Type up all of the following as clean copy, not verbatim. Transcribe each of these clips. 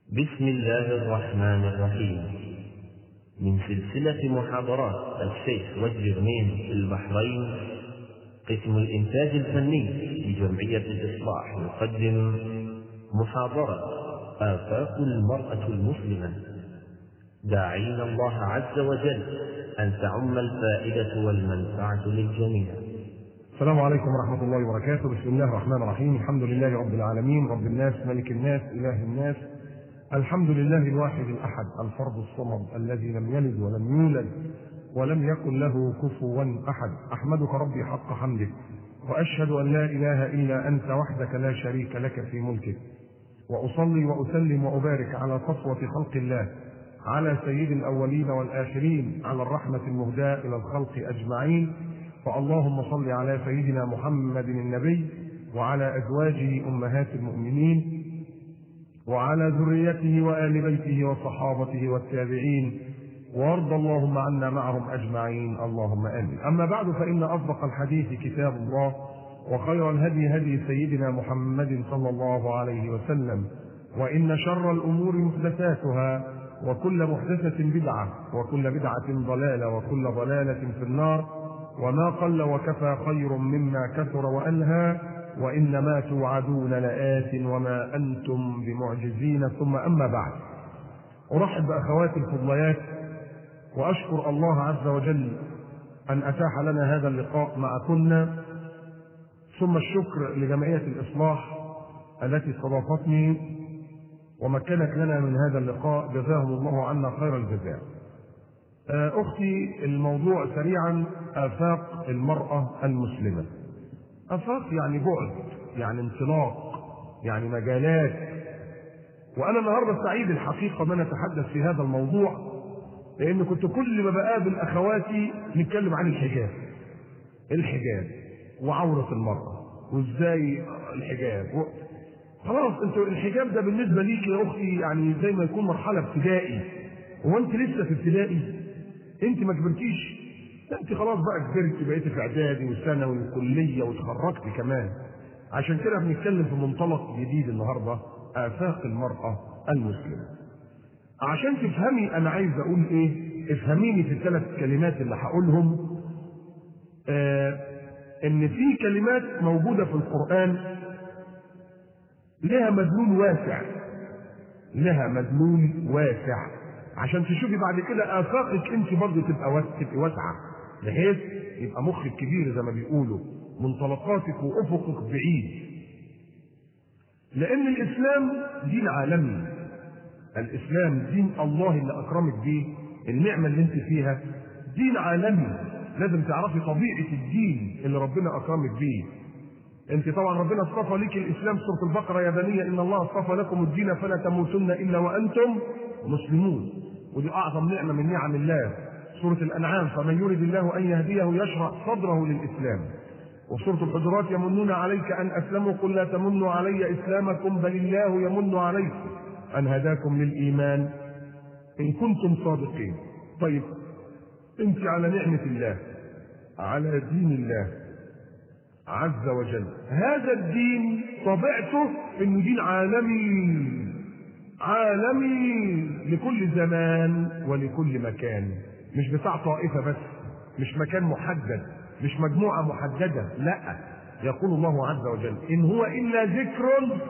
بسم الله الرحمن الرحيم. من سلسلة محاضرات الشيخ وجه غنيم في البحرين، قسم الإنتاج الفني لجمعية الإصلاح يقدم محاضرة آفاق المرأة المسلمة، داعين الله عز وجل أن تعم الفائدة والمنفعة للجميع. السلام عليكم ورحمة الله وبركاته. بسم الله الرحمن الرحيم. الحمد لله رب العالمين، رب الناس، ملك الناس، إله الناس. الحمد لله الواحد الأحد الفرد الصمد الذي لم يلد ولم يولد ولم يكن له كفوا أحد. أحمدك ربي حق حمدك، وأشهد أن لا إله إلا أنت وحدك لا شريك لك في ملكك، وأصلي وأسلم وأبارك على صفوة خلق الله، على سيد الأولين والآخرين، على الرحمة المهداة إلى الخلق أجمعين. فاللهم صل على سيدنا محمد النبي وعلى أزواجه أمهات المؤمنين وعلى ذريته وآل بيته وصحابته والتابعين، وارض اللهم عنا معهم أجمعين، اللهم آمين. أما بعد، فإن أصدق الحديث كتاب الله، وخير الهدي هدي سيدنا محمد صلى الله عليه وسلم، وإن شر الأمور محدثاتها، وكل محدثة بدعة، وكل بدعة ضلالة، وكل ضلالة في النار. وما قل وكفى خير مما كثر وألهى، وإنما توعدون لآت وما أنتم بمعجزين. ثم أما بعد، أرحب بأخواتي الفضليات، وأشكر الله عز وجل أن أتاح لنا هذا اللقاء معكن. ثم الشكر لجمعية الإصلاح التي استضافتني ومكنت لنا من هذا اللقاء، جزاهم الله عنا خير الجزاء. أختي، الموضوع سريعا: آفاق المرأة المسلمة. آفاق يعني بعد، يعني انطلاق، يعني مجالات. وأنا النهارده سعيد الحقيقة أن أنا أتحدث في هذا الموضوع، لأن كنت كل ما بقابل أخواتي نتكلم عن الحجاب وعورة المرأة وإزاي الحجاب خلاص، أنت الحجاب ده بالنسبة ليك يا أختي يعني زي ما يكون مرحلة ابتدائي. هو أنت لسه في ابتدائي؟ أنت ما كبرتيش، انت خلاص بقى كبرت، بقيت في اعدادي وثانوي وكليه وتخرجت كمان. عشان كده بنتكلم في منطلق جديد النهارده: آفاق المرأة المسلمة. عشان تفهمي انا عايز اقول ايه، افهميني في الثلاث كلمات اللي هقولهم. ان في كلمات موجوده في القرآن لها مدلول واسع، لها مدلول واسع، عشان تشوفي بعد كده آفاقك انت برضه تبقى واسعه، بحيث يبقى مخك كبير زي ما بيقولوا، منطلقاتك وافقك بعيد. لان الاسلام دين عالمي، الاسلام دين الله اللي اكرمك بيه، النعمه اللي انت فيها دين عالمي. لازم تعرفي طبيعه الدين اللي ربنا اكرمك بيه. انت طبعا ربنا اصطفى لك الاسلام، سوره البقره: يا بني ان الله اصطفى لكم الدين فلا تموتن الا وانتم مسلمون. ودي اعظم نعمه من نعم الله. سورة الأنعام: فمن يريد الله أن يهديه يشرح صدره للإسلام. وسورة الحجرات: يمنون عليك أن أسلموا، قل لا تمنوا علي إسلامكم بل الله يمن عليكم أن هداكم للإيمان إن كنتم صادقين. طيب، أنت على نعمة الله، على دين الله عز وجل. هذا الدين طبيعته إنه دين عالمي، عالمي لكل زمان ولكل مكان، مش بتاع طائفة بس، مش مكان محدد، مش مجموعة محددة، لا. يقول الله عز وجل: إن هو إلا ذكر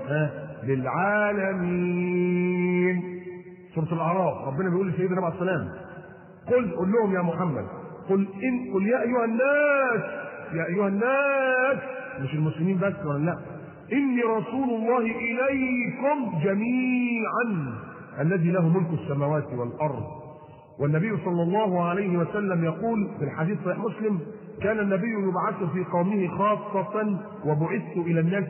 للعالمين. سورة الأعراف ربنا بيقول لسيدنا عليه السلام: قل لهم يا محمد، قل يا أيها الناس، يا أيها الناس، مش المسلمين بس ولا لا، إني رسول الله إليكم جميعا الذي له ملك السماوات والأرض. والنبي صلى الله عليه وسلم يقول في الحديث صحيح مسلم: كان النبي يبعث في قومه خاصة وبعثت إلى الناس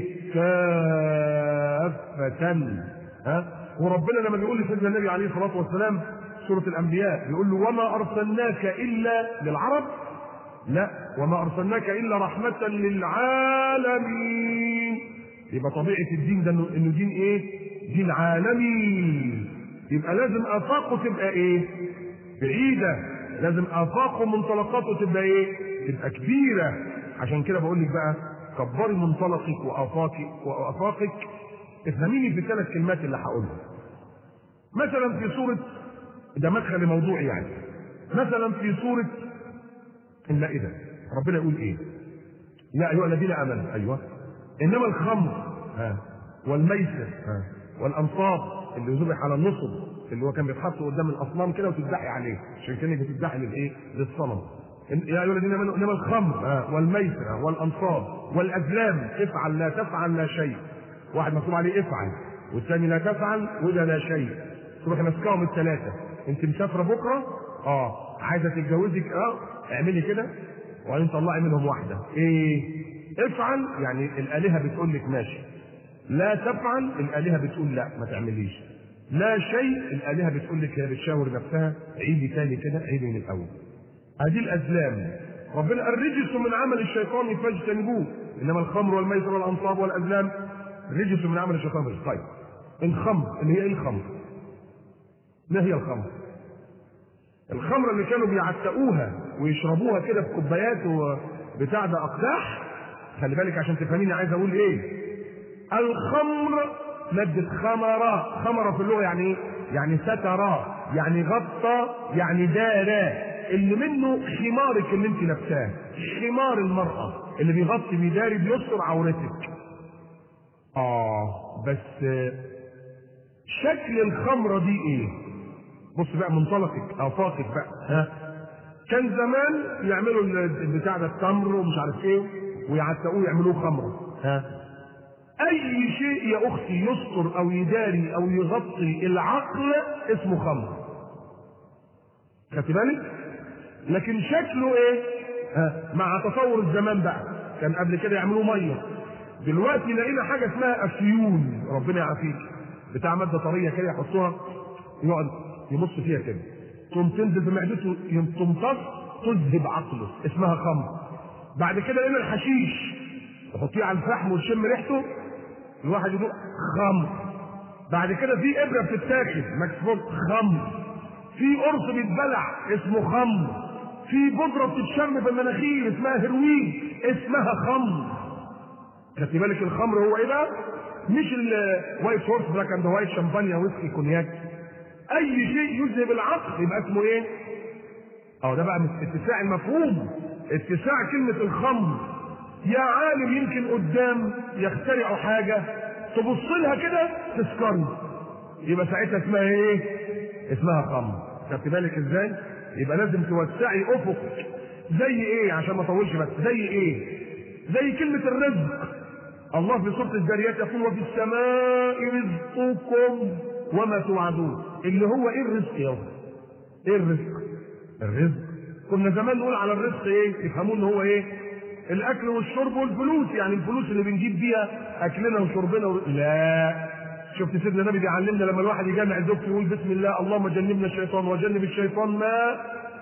كافة. وربنا لما بيقول لسيدنا النبي عليه الصلاة والسلام سورة الأنبياء بيقول له: وما أرسلناك إلا للعرب، لا، وما أرسلناك إلا رحمة للعالمين. يبقى طبيعة الدين ده إنه دين إيه؟ دين عالمي. يبقى لازم آفاقه تبقى إيه؟ بعيدة. لازم آفاقه منطلقاته تبقى إيه؟ تبقى كبيرة. عشان كده بقول لك بقى: كبري منطلقك وآفاقك. افهميني في الثلاث كلمات اللي هقولها. مثلا في سورة، ده مدخل لموضوع يعني، مثلا في سورة المائدة ربنا يقول ايه؟ يا ايها الذين امنوا، ايوه، انما الخمر والميسر والانصاب اللي ذبح على النصب، اللي هو كان بيتحط قدام الاصنام كده وتذبحي عليه، عشان كانك بتذبحي للايه؟ للصنم. يا ايها الذين امنوا انما الخمر والميسر والانصاب والازلام، افعل لا تفعل لا شيء. واحد مكتوب عليه افعل، والثاني لا تفعل، وده لا شيء. تروحي ماسكاهم الثلاثه. انت مسافره بكره، عايزه تتجوزك، اعملي كده وبعدين طلعي منهم واحده. ايه؟ افعل يعني الالهه بتقول لك ماشي، لا تفعل الالهه بتقول لا ما تعمليش، لا شيء الالهه بتقول لك هي بتشاور نفسها عيدي تاني كده، عيدي من الاول. هذه الازلام ربنا الرجس من عمل الشيطان فاجتنبوه، انما الخمر والميسر والانصاب والازلام رجس من عمل الشيطان. طيب الخمر اللي هي ايه الخمر؟ ما هي الخمر؟ الخمر اللي كانوا بيعتقوها ويشربوها كده في كوبايات وبتاع ده اقداح. خلي بالك عشان تفهميني عايز اقول ايه. الخمر مادة خمرة، خمرة في اللغة يعني ايه؟ يعني سترة، يعني غطى، يعني دارة، اللي منه خمارك اللي انت لابساه، خمار المرأة اللي بيغطي بيداري بيستر عورتك. بس شكل الخمرة دي ايه؟ بص بقى منطلقك افاقك بقى. كان زمان يعملوا البتاع ده التمر ومش عارف ايه ويعتقوه يعملوه خمرة. اي شيء يا اختي يستر او يداري او يغطي العقل اسمه خمر. خدت بالك؟ لكن شكله ايه؟ مع تطور الزمان بقى، كان قبل كده يعملوه ميه، دلوقتي لقينا حاجه اسمها افيون، ربنا يعافيك، بتاع ماده طريه كده يحطوها يقعد يبص فيها كده تقوم تنزل في معدته تمتص تذهب عقله، اسمها خمر. بعد كده لقينا الحشيش تحطيه على الفحم وتشم ريحته الواحد يدوق خمر. بعد كده في ابره بتتاخد مكسفول خمر، في قرص بيتبلع اسمه خمر، في بودره بتتشم في المناخير اسمها هيروين اسمها خمر. خدت بالك الخمر هو ايه بقى؟ مش الوايت هورس بلاك اند وايت شامبانيا ويسكي كونياك، اي شيء يذهب العقل يبقى اسمه ايه؟ ده بقى اتساع المفهوم، اتساع كلمه الخمر. يا عالم يمكن قدام يخترعوا حاجه تبص لها كده تسكري، يبقى ساعتها اسمها ايه؟ اسمها خمر. خدت بالك ازاي؟ يبقى لازم توسعي افقك. زي ايه عشان ما اطولش بس؟ زي ايه؟ زي كلمه الرزق. الله في سوره الذاريات يقول وفي السماء رزقكم وما توعدون، اللي هو ايه الرزق يا اخي؟ ايه الرزق؟ الرزق كنا زمان نقول على الرزق ايه؟ يفهموا ان هو ايه؟ الاكل والشرب والفلوس، يعني الفلوس اللي بنجيب بيها اكلنا وشربنا لا. شفت سيدنا النبي بيعلمنا لما الواحد يجمع زوجته يقول بسم الله اللهم جنبنا الشيطان وجنب الشيطان ما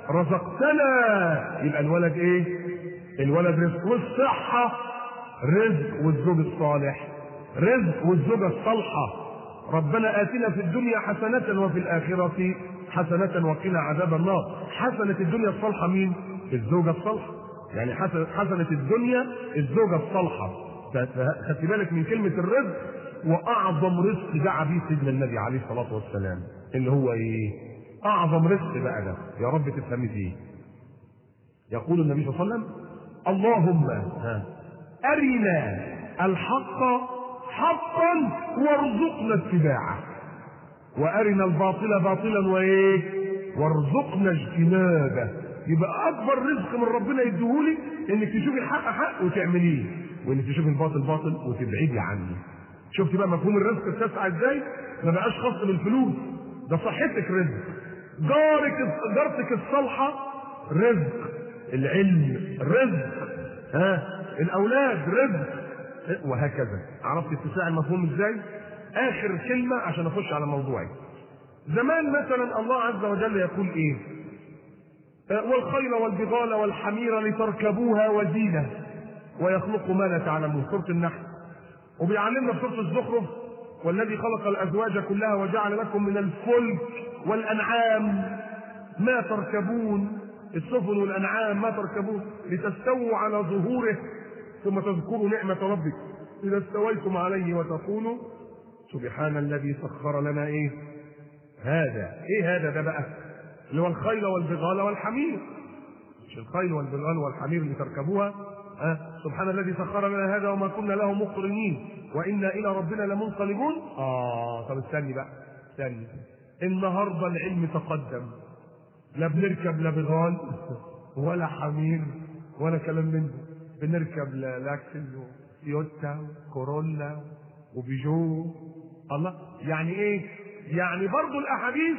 رزقتنا، يبقى الولد ايه؟ الولد رزق، والصحه رزق، والزوج الصالح رزق، والزوجه الصالحه. ربنا آتنا في الدنيا حسنة وفي الآخرة حسنة وقنا عذاب النار. حسنة الدنيا الصالحة مين؟ الزوجة الصالحة، يعني حسنة الدنيا الزوجة الصالحة. خدت بالك من كلمة الرزق؟ وأعظم رزق دعا به سيدنا النبي عليه الصلاة والسلام اللي هو إيه؟ أعظم رزق بقى ده يا رب تفهمي فيه. يقول النبي صلى الله عليه وسلم اللهم أرنا الحق حقا وارزقنا اتباعه، وارنا الباطل باطلا وايه؟ وارزقنا اجتنابه. يبقى اكبر رزق من ربنا يديهولي انك تشوفي الحق حق وتعمليه، وانك تشوفي الباطل باطل وتبعدي عنه. شفتي بقى مفهوم الرزق بتسعى ازاي؟ ما بقاش خاص بالفلوس، ده صحتك رزق، جارتك الصالحه رزق، العلم رزق، الاولاد رزق، وهكذا. عرفت اتساع المفهوم ازاي؟ اخر كلمه عشان اخش على موضوعي. زمان مثلا الله عز وجل يقول ايه؟ والخيل والبغال والحمير لتركبوها وزينه ويخلق ما لا تعلمون، سوره النحل. وبيعلمنا في سوره الزخرف والذي خلق الازواج كلها وجعل لكم من الفلك والانعام ما تركبون، السفن والانعام ما تركبون لتستووا على ظهوره ثم تذكروا نعمة ربك إذا استويتم عليه وتقولوا سبحان الذي سخر لنا إيه؟ هذا ايه هذا ده بقى؟ اللي هو الخيل والبغال والحمير. مش الخيل والبغال والحمير اللي تركبوها. سبحان الذي سخر لنا هذا وما كنا له مقرنين وانا الى ربنا لمنقلبون. طب استني بقى، استني. النهارده العلم تقدم، لا بنركب لا بغال ولا حمير ولا كلام من ده. بنركب لاكسل وتويوتا وكورولا وبيجو. الله، يعني ايه؟ يعني برضه الاحاديث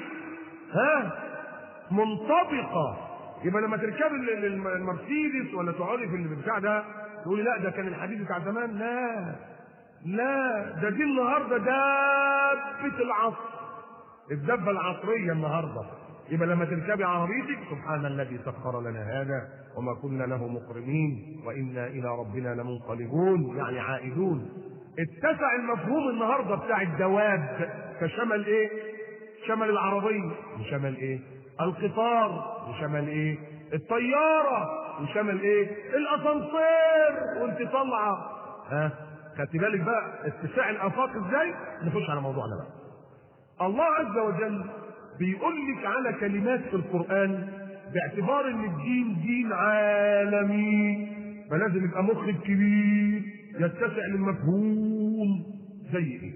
منطبقه. يبقى لما تركب المرسيدس ولا تقعدي في البتاع ده تقولي لا ده كان الحديث بتاع زمان. لا، ده دي النهارده دابه العصر، الدبه العصريه النهارده. يبقى لما تركبي عربيتك سبحان الذي سخر لنا هذا وما كنا له مقرنين وانا الى ربنا لمنقلبون، يعني عائدون. اتسع المفهوم النهارده بتاع الدواب، فشمل ايه؟ شمل العربيه، وشمل ايه؟ القطار، وشمل ايه؟ الطياره، وشمل ايه؟ الاسانسير وانت طالعه. خدت بالك بقى اتساع الافاق ازاي؟ نخش على موضوعنا بقى. الله عز وجل بيقول لك على كلمات في القرآن باعتبار ان الدين دين عالمي، فلازم يبقى مخرج كبير يتسع للمفهوم. زي ايه؟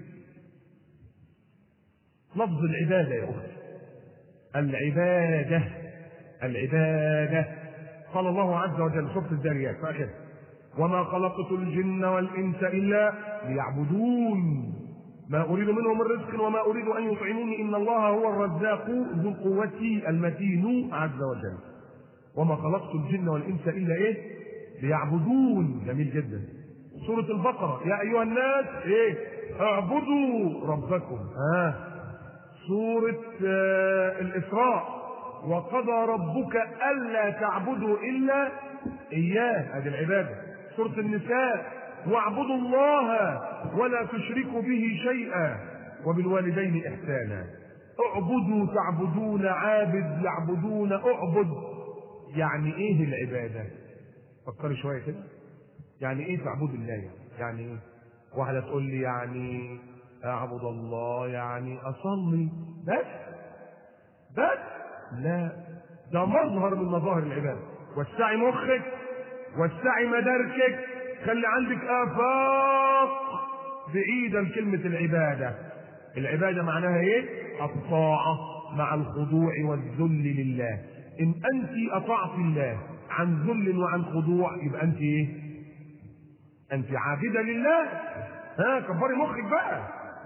لفظ العبادة يا اختي، العبادة. قال الله عز وجل سورة الذاريات في آخرها: وما خلقت الجن والإنس إلا ليعبدون ما أريد منهم من رزق وما أريد أن يطعموني إن الله هو الرزاق ذو القوة المتين عز وجل. وما خلقت الجن والإنس إلا إيه؟ ليعبدون. جميل جدا. سورة البقرة: يا أيها الناس إيه؟ اعبدوا ربكم. سورة الإسراء: وقضى ربك ألا تعبدوا إلا إياه. هذه العبادة. سورة النساء: واعبدوا الله ولا تشركوا به شيئا وبالوالدين إحسانا. اعبدوا، تعبدون، عابد، يعبدون، اعبد. يعني ايه العبادة؟ فكري شوية كده. يعني ايه تعبد الله؟ يعني ايه؟ واحدة تقول لي يعني اعبد الله يعني اصلي بس. لا، ده مظهر من مظاهر العبادة. وسعي مخك، وسعي مداركك، خلي عندك آفاق بعيدة لكلمة العبادة. العبادة معناها ايه؟ الطاعة مع الخضوع والذل لله. إن أنت أطعت الله عن ذل وعن خضوع يبقى أنت ايه؟ أنت عابدة لله. كبري مخك بقى.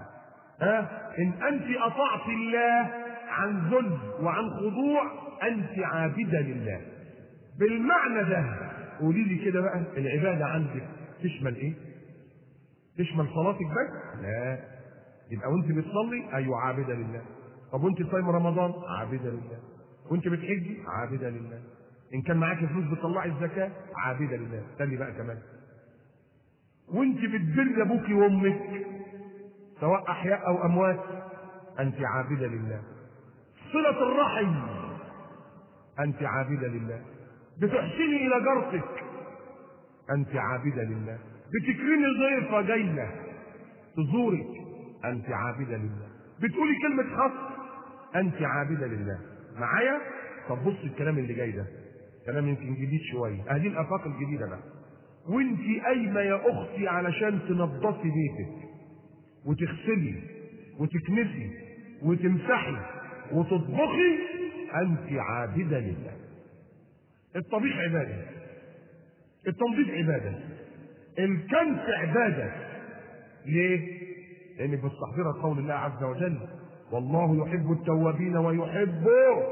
إن أنت أطعت الله عن ذل وعن خضوع أنت عابدة لله. بالمعنى ده قولي لي كده بقى، العبادة عندك تشمل ايه؟ تشمل صلاتك بس؟ لا. يبقى وانت بتصلي ايوه عابدة لله. طب وانت صايم رمضان؟ عابدة لله. وانت بتحجي؟ عابدة لله. ان كان معاك فلوس بتطلعي الزكاة؟ عابدة لله. استني بقى كمان، وانت بتبر ابوك وامك سواء احياء او اموات انت عابدة لله. صلة الرحم انت عابدة لله. بتحسني الى جارتك انت عابدة لله. بتكرمي ضيفة جاية تزورك انت عابدة لله. بتقولي كلمة حق انت عابدة لله. معايا؟ طب بص الكلام اللي جاي ده كلام يمكن جديد شوية، هذه الافاق الجديدة بقى. وانت قايمة يا اختي علشان تنظفي بيتك وتغسلي وتكنسي وتمسحي وتطبخي انت عابدة لله. الطبيخ عبادة، التنظيف عبادة، الكنس عبادة. ليه؟ لأنك مستحضرة قول الله عز وجل: والله يحب التوابين ويحب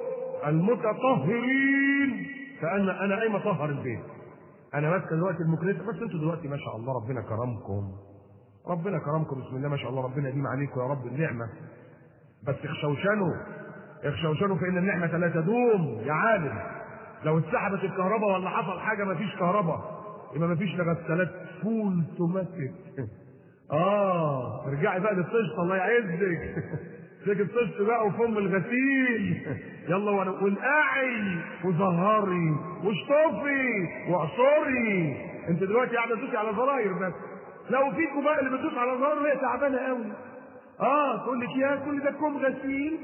المتطهرين. فأنا قايم أطهر البيت، أنا ماسكة دلوقتي المكنسة. بس أنتوا دلوقتي ما شاء الله ربنا كرمكم، ربنا كرمكم بسم الله ما شاء الله، ربنا يديم عليكم يا رب النعمة. بس اخشوشنوا فإن النعمة لا تدوم يا عالم. لو اتسحبت الكهرباء ولا حصل حاجه مفيش كهرباء يبقى مفيش لا غسالات فول توماتيك. ارجعي بقى للطشت الله يعزك. سيك الطشت بقى وفم الغسيل يلا ونقعي وزهري واشطفي واعصري. انت دلوقتي قاعده تدوسي على زراير بس. لو فيكم بقى اللي بتدوس على زراير وهي تعبانه قوي تقول لك يا كل ده كوم غسيل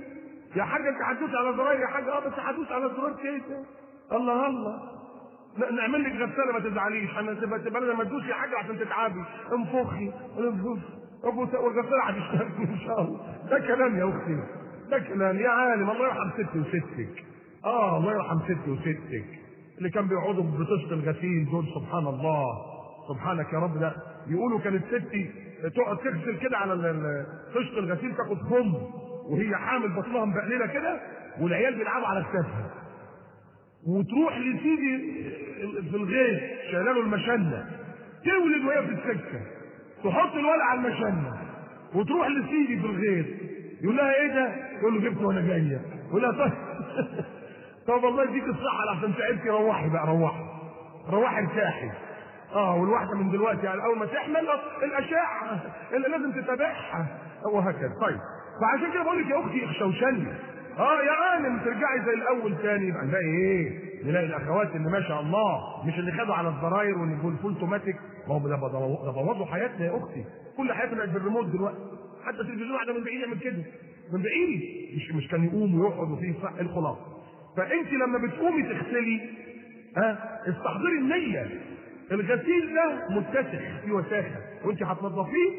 يا حاجه انت هتدوس على زراير يا حاجه، بس هتدوس على زرار كده. الله الله، نعمل لك غساله ما تزعليش، تبقى لما تدوسي حاجه عشان تتعبي، انفخي والغساله هتشتغل ان شاء الله. ده كلام يا اختي، ده كلام يا عالم. الله يرحم ستي وستك. الله يرحم ستي وستك اللي كان بيقعدوا بطشت الغسيل دول، سبحان الله، سبحانك يا رب. ده يقولوا كانت ستي تقعد تغسل كده على طشت الغسيل، تاخد فم وهي حامل بطنها مبقلله كده، والعيال بيلعبوا على كتافها، وتروح لسيدي في الغيط شايله له المشنه، تولد وهي في السكه، تحط الولد على المشنه وتروح لسيدي في الغيط، يقول لها ايه ده؟ يقول له جبته وانا جايه. يقول لها طيب طب الله يديك الصحه لحسن تعبتي، روحي بقى، روحي ارتاحي. والواحده من دلوقتي يعني اول ما تحمل الاشعه اللي لازم تتابعها وهكذا. طيب فعشان كده بقول لك يا اختي اخشوشني، يا عالم ترجعي زي الاول تاني، يبقى نلاقي ايه؟ نلاقي الاخوات اللي ما شاء الله مش اللي خدوا على الزراير واللي يقول فول توماتيك. ما هو ده بوظوا حياتنا يا اختي، كل حياتنا بقت بالريموت دلوقتي، حتى التلفزيون واحده من بعيد يعمل كده، من بعيد مش كان يقوم ويقعد وفيه صح الخلاصه. فانت لما بتقومي تغسلي استحضري النيه، الغسيل ده متسخ فيه وساخه وانت هتنظفيه.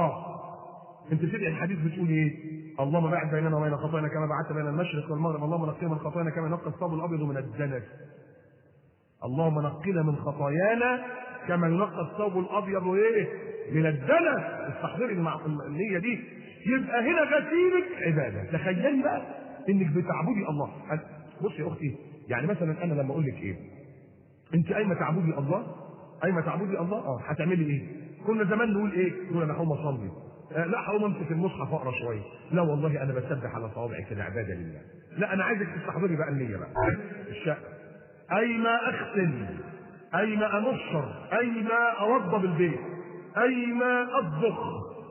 انت سمع الحديث بتقول ايه؟ اللهم باعد بيننا وبين خطايانا كما بعدت بين المشرق والمغرب، اللهم نقنا من خطايانا كما ينقى الثوب الابيض من الدنس. اللهم نقنا من خطايانا كما ينقى الثوب الابيض ايه؟ من الدنس. استحضري النيه دي. يبقى هنا غسيلك عباده. تخيلي بقى انك بتعبدي الله. بصي يا اختي، يعني مثلا انا لما اقول لك ايه؟ انت ايما تعبدي الله، ايما تعبدي الله هتعملي ايه؟ كنا زمان نقول ايه؟ نقول انا هقوم اصلي، لا هقوم امسك المصحف اقرا شويه، لا والله انا بسبح على صوابعي كده عباده لله. لا انا عايزك تستحضري بقى النيه بقى. الشقه ايما اغسل، ايما انشر، ايما اوضب البيت، ايما اطبخ،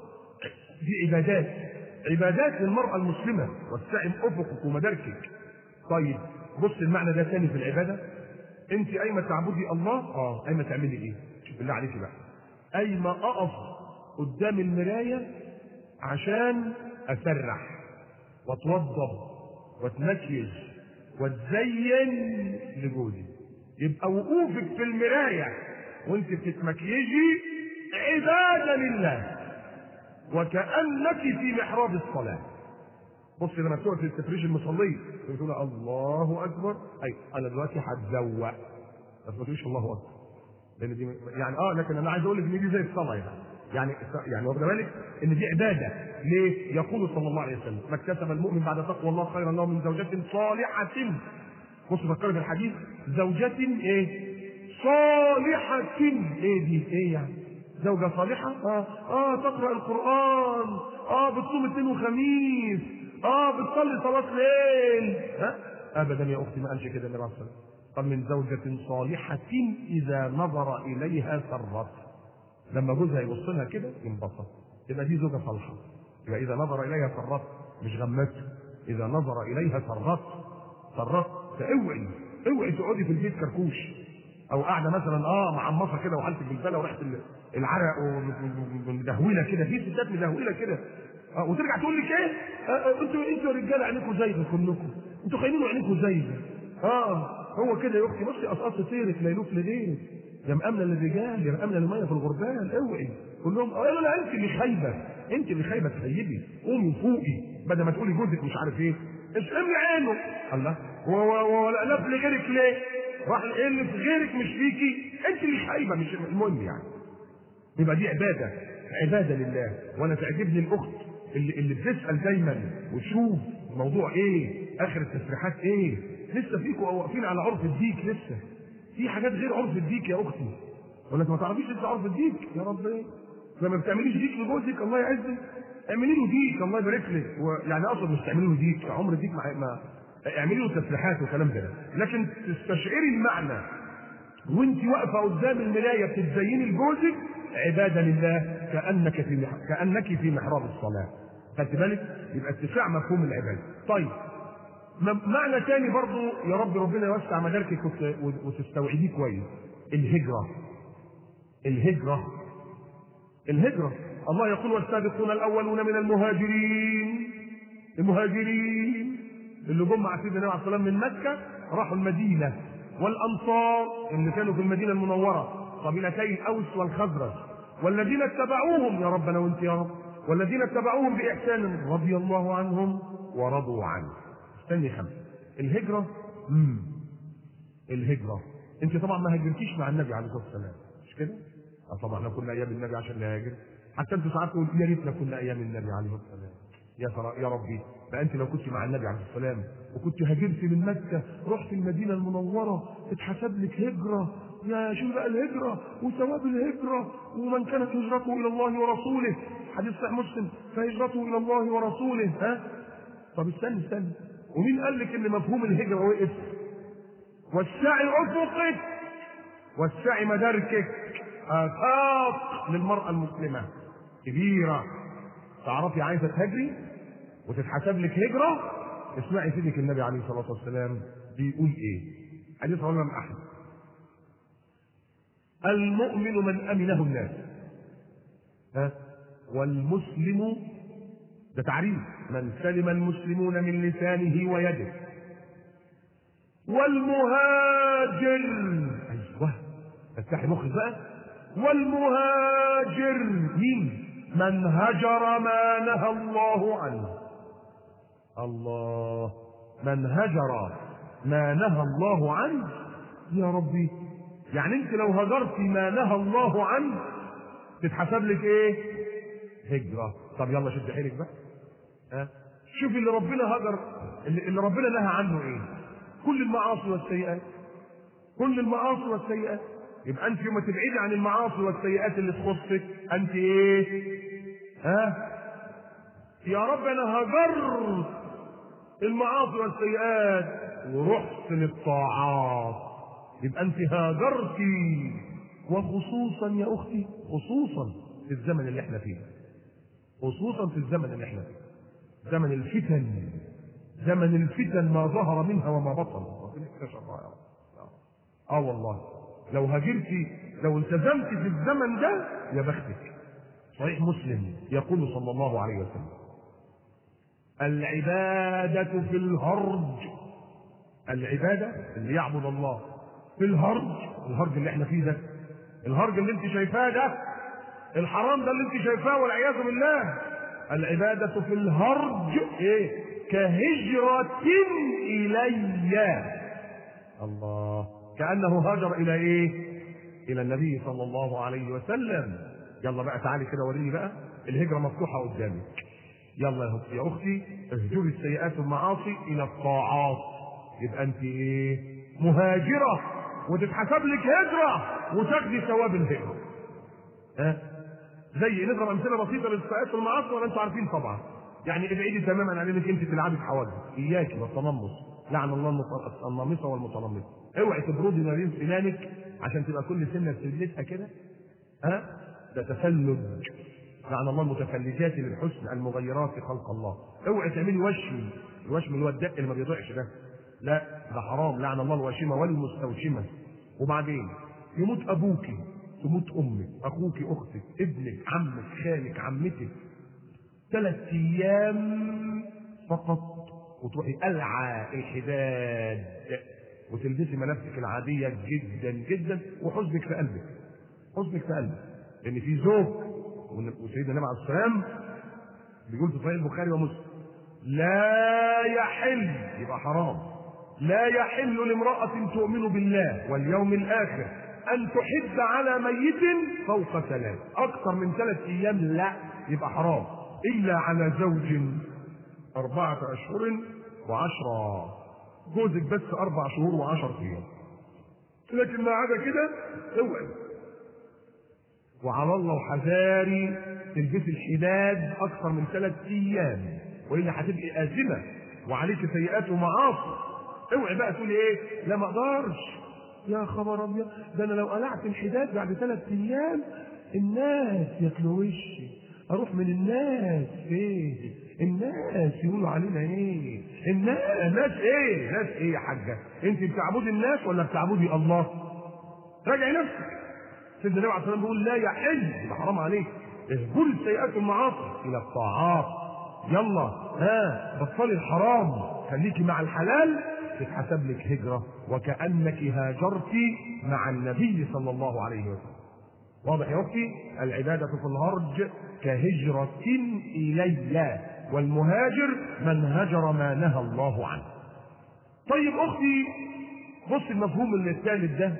دي عبادات للمراه المسلمه. وسعي افقك ومداركك. طيب بص المعنى ده ثاني في العباده. انت ايما تعبدي الله ايما تعملي ايه؟ شوف بالله عليكي بقى، ايما اقف قدام المرايه عشان اسرح واتوضب واتمكيج واتزين لجوزي، يبقى وقوفك في المرايه وانت بتتمكيجي عباده لله، وكانك في محراب الصلاه. بص لما تقف في التفريش المصلي بتقول الله اكبر، انا دلوقتي هتزوق، بس ما تقوليش الله اكبر، لان دي يعني لكن انا عايز اقول لك ان دي زي الصلاه يعني واخد بالك ان دي عباده. ليه؟ يقول صلى الله عليه وسلم: ما اكتسب المؤمن بعد تقوى الله خيرا له من زوجة صالحة. بص فكرت بالحديث، زوجة ايه؟ صالحة. ايه دي؟ ايه يعني؟ زوجة صالحة تقرأ القرآن، بتصوم اثنين وخميس، بتصلي صلاة ليل. ابدا يا اختي ما قالش كده النبي عليه الصلاة والسلام. قال من زوجة صالحة إذا نظر إليها سرت. لما جوزها يبص لها كده ينبسط، يبقى دي زوجة صالحة. يبقى إذا نظر إليها سرت، مش غمته، إذا نظر إليها سرت. فاوعي تقعدي في البيت كركوش، أو قاعدة مثلا معمصة كده وحالتك بالبلة وريحة العرق ومدهولة كده، في ستات مدهولة كده، وترجع تقول لك ايه؟ انتوا يا رجاله عينيكم زيغه كلكم، انتوا خاينين وعينيكم زيغه. هو كده يا اختي. بصي قصقص سيرك ليلوك لغيرك، يا مأمنة للرجال يا مأمنة للمية في الغربال. اوعي كلهم لا انت اللي خايبه، انت اللي خايبه تخيبي. قومي فوقي بدل ما تقولي جوزك مش عارف ايه، اسلمي عينه. الله ولا في غيرك ليه؟ راح ايه اللي في غيرك مش فيكي؟ انت اللي خايبه، مش المهم يعني. يبقى دي عباده لله. وانا تعجبني الاخت اللي بتسال دايما وتشوف الموضوع ايه، اخر التسريحات ايه. لسه فيكوا واقفين على عرف الديك، لسه في حاجات غير عرف الديك يا اختي، ولا ما تعرفيش لسه عرف الديك؟ يا رب ايه لما بتعمليش ديك لجوزك الله يعزك، اعملي له ديك الله يبارك لك. يعني اقصد مش تعملي له ديك، عمر الديك ما اعملي له تسريحات وكلام ده، لكن تستشعري المعنى وانت واقفه قدام المرايه بتتزيني لجوزك عباده لله، كانك في محراب الصلاه. خدت بالك؟ يبقى اتساع مفهوم العباده. طيب معنى ثاني برضو يا رب ربنا يوسع مداركك وتستوعبيه كويس، الهجرة. الله يقول: والسابقون الأولون من المهاجرين اللي جم مع سيدنا النبي عليه الصلاه والسلام من مكه راحوا المدينه، والانصار اللي كانوا في المدينه المنوره قبيلتي الاوس والخزرج، والذين اتبعوهم يا ربنا وانت يا رب، والذين اتبعوهم باحسان رضي الله عنهم ورضوا عنه. استني خمسه. الهجره الهجره، انت طبعا ما هاجرتيش مع النبي عليه الصلاه والسلام مش كده؟ طبعا احنا كنا ايام النبي عشان نهاجر، حتى انتوا ساعات تقولوا يا ريتنا كنا ايام النبي عليه الصلاه والسلام. يا ربي بقى انت لو كنت مع النبي عليه الصلاه والسلام وكنت هاجرت من مكه رحت المدينه المنوره تتحسب لك هجره. يا شو بقى الهجره وثواب الهجره، ومن كانت هجرته الى الله ورسوله، حديث صحيح مسلم، فهجرته الى الله ورسوله. ها طب استنى، ومين قال لك ان مفهوم الهجره وقف؟ والسعي افقك والسعي مداركك. آفاق للمرأة المسلمة كبيرة. تعرفي عايزة تهاجري وتتحسب لك هجرة؟ اسمعي سيدك النبي عليه الصلاة والسلام بيقول ايه؟ حديث رواه الإمام أحمد: المؤمن من أمنه الناس. والمسلم، ده تعريف، من سلم المسلمون من لسانه ويده. والمهاجر، ايوه افتحي مخك بقى، والمهاجر مين؟ من هجر ما نهى الله عنه. الله، من هجر ما نهى الله عنه. يا ربي، يعني انت لو هجرتي ما نهى الله عنه تتحسب لك ايه؟ هجرة. طب يلا شد حيلك بقى. شوفي اللي ربنا هجر، اللي ربنا نهى عنه ايه؟ كل المعاصي والسيئات، كل المعاصي والسيئات. يبقى انت يوم تبعدي عن المعاصي والسيئات اللي تخصك انت ايه؟ يا رب انا هجرت المعاصي والسيئات ورحت للطاعات، يبقى انت هاجرتي. وخصوصا يا اختي، خصوصا في الزمن اللي احنا فيه، خصوصا في الزمن اللي احنا فيه، زمن الفتن، زمن الفتن ما ظهر منها وما بطن. والله لو هاجرتي، لو التزمت في الزمن ده يا بختك. صحيح مسلم يقول صلى الله عليه وسلم: العبادة في الهرج، العبادة اللي يعبد الله في الهرج، الهرج اللي احنا فيه ده، الهرج اللي انت شايفاه ده، الحرام ده اللي انت شايفاه والعياذ بالله، العبادة في الهرج ايه؟ كهجرة إلي. الله، كأنه هاجر إلى ايه؟ إلى النبي صلى الله عليه وسلم. يلا بقى تعالي كده وريني بقى، الهجرة مفتوحة قدامك. يلا يا أختي اهجري السيئات والمعاصي إلى الطاعات، يبقى أنت إيه؟ مهاجرة، وتتحسب لك هجرة وتاخدي ثواب الهجرة. زي نضرب أمثلة بسيطة للسيئات والمعاصي ولا أنتم عارفين طبعا. يعني ابعدي تماما عن انك انت تلعبي في حواجز، اياكي والتنمص، لعن الله النامصة والمتنمصة. اوعي تبردي ما بين سنانك عشان تبقى كل سنة بسجلتها كده. ده تفلج، لعن الله المتفلجات للحسن المغيرات في خلق الله. اوعي تعملي وشم، الوشم اللي هو الدق اللي ما بيضيعش ده، لا ده حرام، لعن الله الواشمة والمستوشمة. وبعدين يموت ابوكي، تموت امك، اخوك، اختك، ابنك، عمك، خالك، عمتك، 3 أيام فقط وتروحي قلعة الحداد وتلبسي ملابسك العادية جدا جدا، وحزنك في قلبك، حزنك في قلبك، لأن في زوج، وسيدنا النبي عليه السلام بيقول في صحيح البخاري ومسلم: لا يحل، يبقى حرام، لا يحل لامرأة تؤمن بالله واليوم الآخر أن تحد على ميت فوق 3، أكثر من 3 أيام لا، يبقى حرام، إلا على زوج 4 أشهر و10. جوزك بس 4 شهور و10 أيام، لكن ما عدا كده اوعي. وعلى الله وحذاري تلبسي الحداد أكثر من 3 أيام، وإلا هتبقي آثمة وعليك سيئات ومعاصي. اوعي بقى تقولي إيه؟ لا ما أقدرش، يا خبر أبيض، ده أنا لو قلعت الحداد بعد 3 أيام الناس ياكلوا وشي، اروح من الناس ايه؟ الناس يقولوا علينا ايه؟ الناس ايه؟ ناس ايه يا حاجه؟ انت بتعبدي الناس ولا بتعبدي الله؟ راجعي نفسك. سيدنا النبي عليه الصلاه والسلام بيقول: لا يحل، يبقى حرام عليك، اهجري السيئات والمعاصي الى الطاعات. يلا بطلي الحرام، خليكي مع الحلال، تتحسب لك هجرة وكأنك هاجرتي مع النبي صلى الله عليه وسلم. واضح يا أختي؟ العبادة في الهرج كهجرة إلي، والمهاجر من هجر ما نهى الله عنه. طيب أختي بص المفهوم الثالث ده،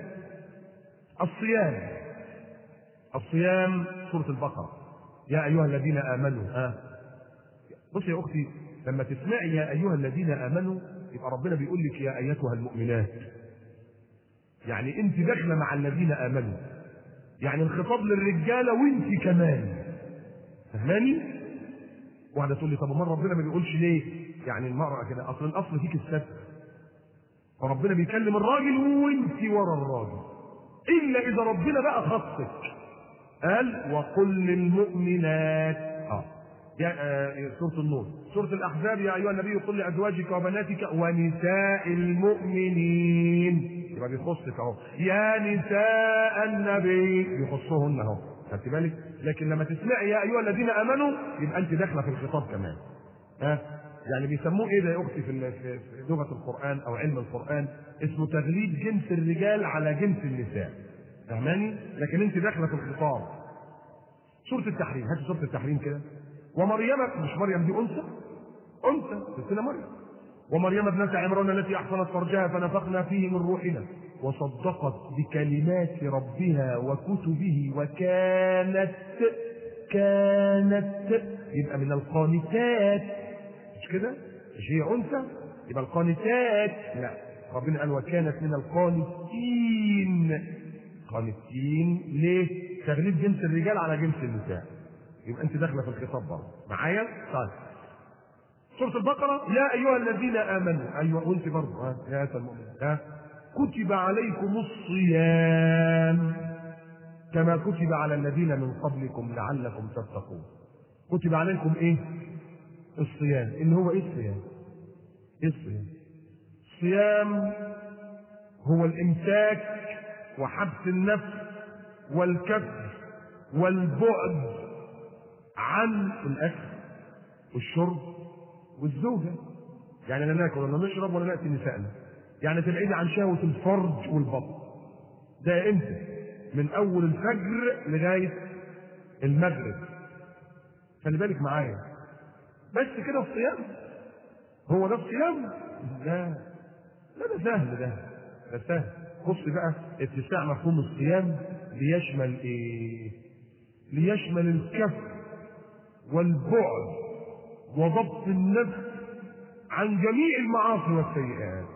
الصيام سورة البقرة، يا أيها الذين آمنوا. بص يا أختي، لما تسمعي يا أيها الذين آمنوا يبقى ربنا بيقول لك يا أيتها المؤمنات، يعني أنت داخلة مع الذين آمنوا، يعني الخطاب للرجالة وأنت كمان، فهماني؟ واحدة تقول لي طب امال ربنا ما بيقولش ليه؟ يعني المرأة كده، أصل الأصل فيك الستر، فربنا بيكلم الراجل وأنت ورا الراجل، إلا إذا ربنا بقى خصك، قال وقل للمؤمنات. سورة النور. سورة الأحزاب يا أيها النبي قل لأزواجك وبناتك ونساء المؤمنين، يبقى بيخصك أهو، يا نساء النبي بيخصهن أهو، خدت بالك؟ لكن لما تسمعي يا أيها الذين آمنوا يبقى أنت داخلة في الخطاب كمان. يعني بيسموه إيه ده يا أختي في لغة القرآن أو علم القرآن؟ اسمه تغليب جنس الرجال على جنس النساء، فهماني؟ لكن أنت داخلة في الخطاب. سورة التحريم، هاتي سورة التحريم كده. ومريم، مش مريم دي أنثى ستنا مريم، ومريم ابنة عمران التي أحصنت فرجها فنفخنا فيه من روحنا وصدقت بكلمات ربها وكتبه وكانت يبقى من القانتات، مش كده؟ مش هي أنثى يبقى القانتات، لا ربنا قال وكانت من القانتين. قانتين ليه؟ تغليب جنس الرجال على جنس النساء، يبقى انت داخله في الخطاب برضه معايا. طيب سوره البقره يا ايها الذين امنوا، ايوه وانت برضه يا ايها المؤمنين، كتب عليكم الصيام كما كتب على الذين من قبلكم لعلكم تتقون. كتب عليكم ايه؟ الصيام. اللي هو ايه الصيام؟ الصيام هو الامساك وحبس النفس والكف والبعد عن الاكل والشرب والزوجه، يعني لا ناكل ولا نشرب ولا ناتي نسائنا، يعني تبعدي عن شهوه الفرج والبطن. ده امتى؟ من اول الفجر لغايه المغرب، خلي بالك معايا. بس كده الصيام هو ده الصيام؟ لا ده سهل، ده سهل. بص بقى اتساع مفهوم الصيام ليشمل ايه؟ ليشمل الكف والبعد وضبط النفس عن جميع المعاصي والسيئات.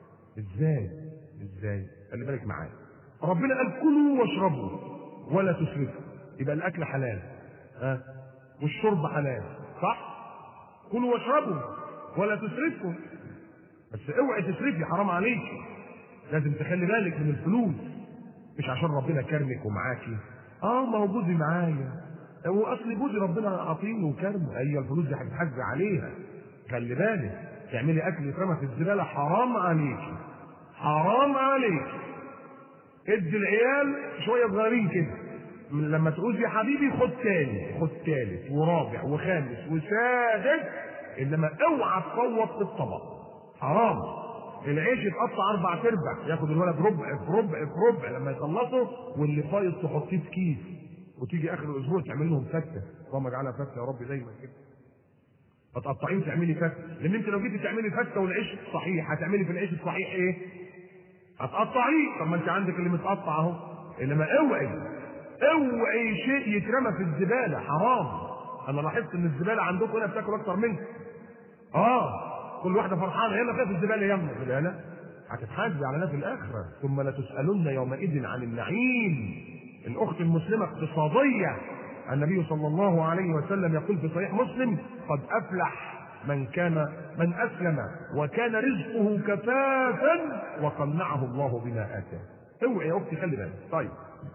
ازاي؟ خلي بالك معايا. ربنا قال كلوا واشربوا ولا تسرفوا، يبقى الاكل حلال والشرب حلال، صح؟ كلوا واشربوا ولا تسرفوا، بس اوعي تسرفي، حرام عليك. لازم تخلي بالك من الفلوس، مش عشان ربنا كرمك ومعاكي. ما هو جوزي معايا، هو اصل جوزي ربنا عطيني وكرمه، ايوه الفلوس دي هتتحاسبي عليها. خلي بالك، تعملي اكل يترمى في الزباله، حرام عليكي، حرام عليكي. ادي العيال شويه صغيرين كده، لما تعوز يا حبيبي خد تاني، خد تالت ورابع وخامس وسادس، انما اوعى تفوت في الطبق، حرام. العيش يتقطع 4/4، ياخد الولد ربع في ربع في ربع لما يخلصوا، واللي فايض تحطيه في كيس، وتيجي اخر الاسبوع تعمل لهم فته، اللهم اجعلها فته يا رب دايما كده. هتقطعيه وتعملي فته، لان انت لو جيتي تعملي فته والعيش صحيح، هتعملي في العيش الصحيح ايه؟ هتقطعيه. طب ما انت عندك اللي متقطع اهو. انما اوعي شيء يترمى في الزباله، حرام. انا لاحظت ان الزباله عندكم هنا بتاكل اكتر منكم. كل واحده فرحانه يلا فيها في الزباله، يلا الزباله هتتحاسب على في الاخره، ثم لتسالن يومئذ عن النعيم. الاخت المسلمه اقتصاديه. النبي صلى الله عليه وسلم يقول في صحيح مسلم قد افلح من اسلم وكان رزقه كفافا وقنعه الله بما اتاه. اوعي يا اختي خلي بالك. طيب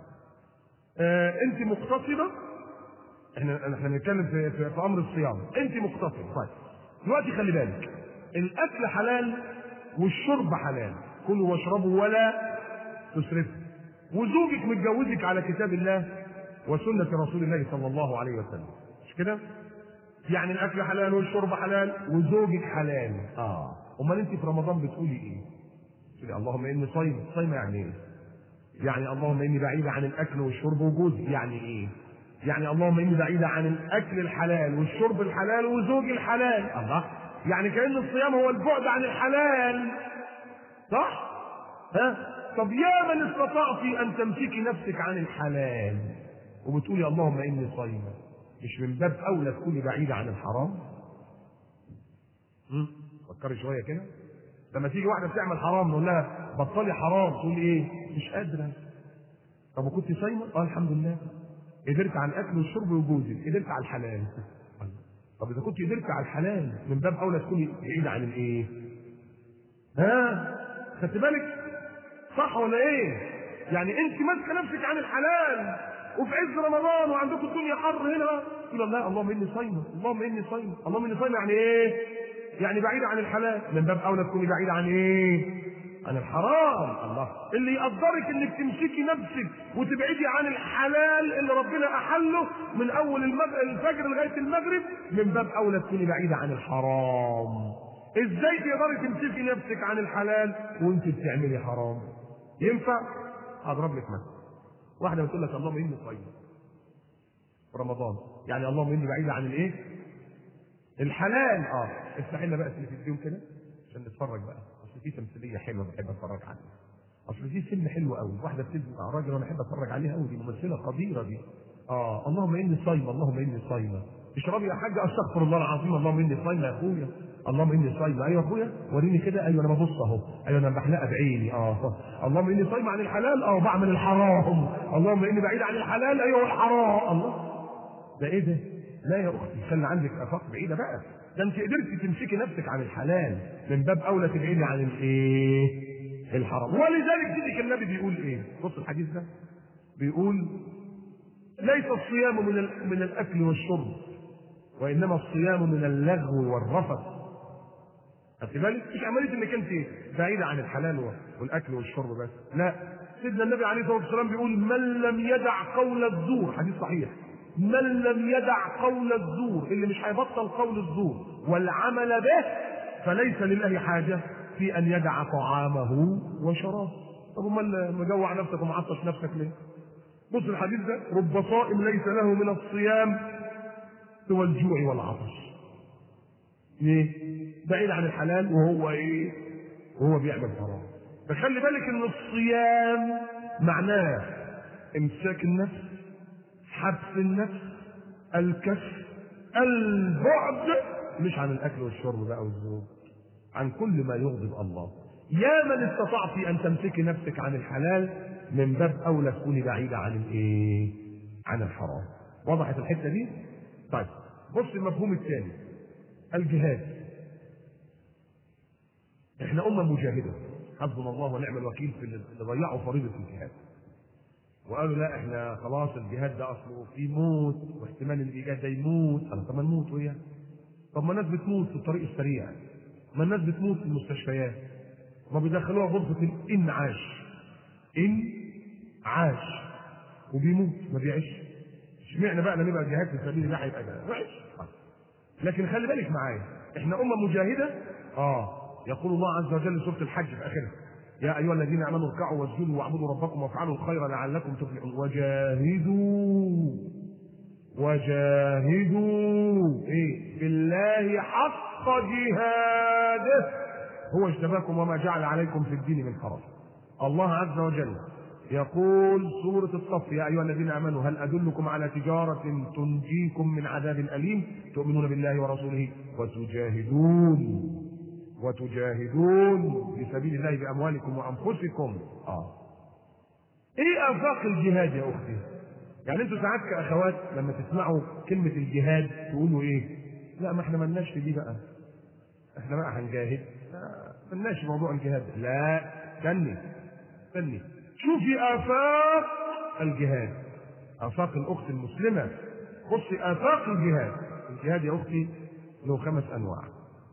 انت مقتصده، احنا بنتكلم في امر الصيام، انت مقتصده. طيب دلوقتي خلي بالك، الاكل حلال والشرب حلال، كلوا واشربوا ولا تسرفوا، وزوجك متجوزك على كتاب الله وسنه رسول الله صلى الله عليه وسلم، مش كده؟ يعني الاكل حلال والشرب حلال وزوجك حلال. امال انت في رمضان بتقولي ايه؟ تقولي اللهم اني صايمه. صايمه يعني ايه؟ يعني اللهم اني بعيده عن الاكل والشرب وجوزي. يعني ايه؟ يعني اللهم اني بعيده عن الاكل الحلال والشرب الحلال وزوجي الحلال. الله، يعني كأن الصيام هو البعد عن الحلال، صح؟ طب يا من استطعت ان تمسكي نفسك عن الحلال وبتقولي اللهم اني صايمه، مش من باب اولى تكوني بعيده عن الحرام؟ فكري شويه كده. لما تيجي واحده بتعمل حرام نقول لها بطلي حرام، تقول ايه؟ مش قادره. طب وكنت صايمه؟ الحمد لله، قدرت على الاكل والشرب وجوزي، قدرت على الحلال. طب اذا كنت قدرت على الحلال من باب اولى تكوني بعيده عن الايه؟ خدت بالك؟ صح ولا ايه؟ يعني انت ماسكه نفسك عن الحلال وفي عز رمضان وعندكم الدنيا حر هنا، تقول الله اللهم اني صايمه، اللهم اني صايمه، اللهم اني صايمه. يعني ايه؟ يعني بعيده عن الحلال. من باب اولى تكوني بعيده عن ايه؟ عن الحرام. الله، اللي يقدرك انك تمسكي نفسك وتبعدي عن الحلال اللي ربنا احله من اول الفجر لغايه المغرب، من باب اولى تكوني بعيده عن الحرام. ازاي تقدري تمسكي نفسك عن الحلال وانت بتعملي حرام؟ ينفع؟ هضرب لك مثل. واحده بتقول لك اللهم اني صايمه في رمضان، يعني اللهم اني بعيده عن الايه؟ الحلال. افتح لنا بقى التلفزيون كده عشان نتفرج بقى، اصل في تمثيليه حلوه بحب اتفرج عليها، اصل في فيلم حلو قوي، واحده بتنزل مع راجل وانا احب اتفرج عليها قوي، دي ممثله قديره دي. اللهم اني صايمه، اللهم اني صايمه. اشربي يا حاجه، استغفر الله العظيم، اللهم اني صايمه يا اخويا، اللهم اني صايمه. ايوه يا اخويا، وريني كده. ايوه انا ببص اهو، ايوه انا بحلقها بعيني. اللهم اني صايمه عن الحلال، وبعمل الحرام. اللهم اني بعيد عن الحلال، ايوه والحرام. الله، ده ايه ده؟ لا يا اختي، خلي عندك افاق بعيده بقى. ده انت قدرتي تمسكي نفسك عن الحلال، من باب اولى تبعدي عن الايه؟ الحرام. ولذلك سيدك النبي بيقول ايه؟ بص الحديث ده بيقول ليس الصيام من الاكل والشرب، وانما الصيام من اللغو والرفث. خدت بالك؟ مش عمليه انك انت بعيده عن الحلال والاكل والشرب بس، لا. سيدنا النبي عليه الصلاه والسلام بيقول من لم يدع قول الزور، حديث صحيح، من لم يدع قول الزور، اللي مش هيبطل قول الزور والعمل به، فليس لله حاجه في ان يدع طعامه وشرابه. طب امال مجوع نفسك ومعطش نفسك ليه؟ بص الحديث ده، رب صائم ليس له من الصيام سوى الجوع والعطش. ليه؟ بعيد عن الحلال وهو ايه؟ وهو بيعمل حرام. فخلي بالك ان الصيام معناه امساك النفس، حبس النفس، الكف، البعد، مش عن الاكل والشرب بقى والزوج، عن كل ما يغضب الله. يا من استطعت ان تمسكي نفسك عن الحلال، من باب اولى تكوني بعيده عن الايه؟ عن الحرام. وضحت الحته دي؟ طيب بص المفهوم الثاني، الجهاد. احنا امه مجاهده، حسبنا الله ونعم الوكيل في اللي ضيعوا فريضه الجهاد وقالوا لا احنا خلاص الجهاد ده اصله في موت واحتمال الجهاد ده يموت. طب ما نموت وياه. طب ما الناس بتموت في الطريق السريع، ما الناس بتموت في المستشفيات، ما بيدخلوها غرفه الانعاش، انعاش، وبيموت ما بيعيش. اشمعنى بقى لما يبقى الجهاد في سبيل الله هيبقى ده وحش؟ لكن خلي بالك معايا، احنا امه مجاهده. يقول الله عز وجل سوره الحج في اخرها يا ايها الذين امنوا اركعوا واسجدوا واعبدوا ربكم وافعلوا الخير لعلكم تفلحون وجاهدوا بالله حق جهاده هو اجتباكم وما جعل عليكم في الدين من حرج. الله عز وجل يقول سورة الصف يا أيها الذين آمنوا هل أدلكم على تجارة تنجيكم من عذاب أليم تؤمنون بالله ورسوله وتجاهدون في سبيل الله بأموالكم وأنفسكم. إيه آفاق الجهاد يا أختي؟ يعني أنتوا ساعات كأخوات لما تسمعوا كلمة الجهاد تقولوا إيه؟ لا ما إحنا ملناش في دي بقى، إحنا بقى هنجاهد، ملناش في موضوع الجهاد. لا استني شوفي آفاق الجهاد، آفاق الأخت المسلمة. بصي آفاق الجهاد يا أختي له 5 أنواع.